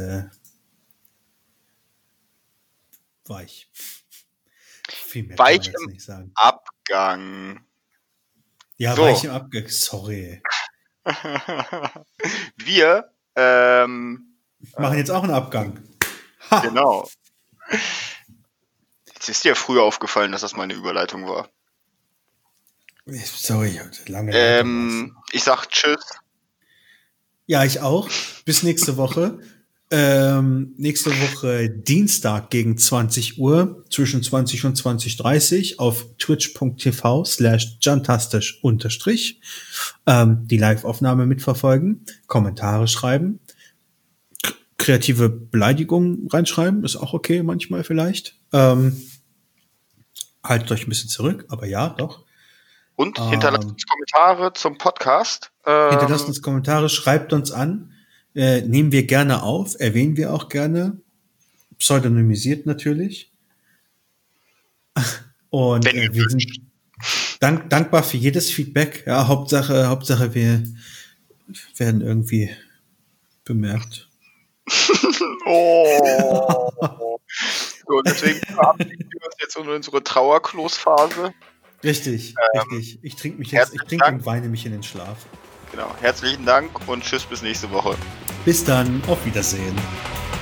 weich. Viel mehr weich kann man jetzt nicht sagen. Abgang. Ja, so. Weich im Abgang. Sorry. Wir machen jetzt auch einen Abgang. Ha. Genau. Jetzt ist dir früher aufgefallen, dass das meine Überleitung war. Sorry, lange. Ich sag Tschüss. Ja, ich auch. Bis nächste Woche. Nächste Woche Dienstag gegen 20 Uhr, zwischen 20 und 20:30 auf twitch.tv/jantastisch_ die Live-Aufnahme mitverfolgen, Kommentare schreiben, kreative Beleidigungen reinschreiben, ist auch okay manchmal vielleicht. Haltet euch ein bisschen zurück, aber ja, doch. Und hinterlasst uns Kommentare zum Podcast. Hinterlasst uns Kommentare, schreibt uns an. Nehmen wir gerne auf, erwähnen wir auch gerne. Pseudonymisiert natürlich. Und wir sind dankbar für jedes Feedback. Ja, Hauptsache wir werden irgendwie bemerkt. Oh. So, deswegen verabschieden wir uns jetzt in unsere Trauerklos-Phase. Richtig. Ich trinke und weine mich in den Schlaf. Genau. Herzlichen Dank und tschüss bis nächste Woche. Bis dann. Auf Wiedersehen.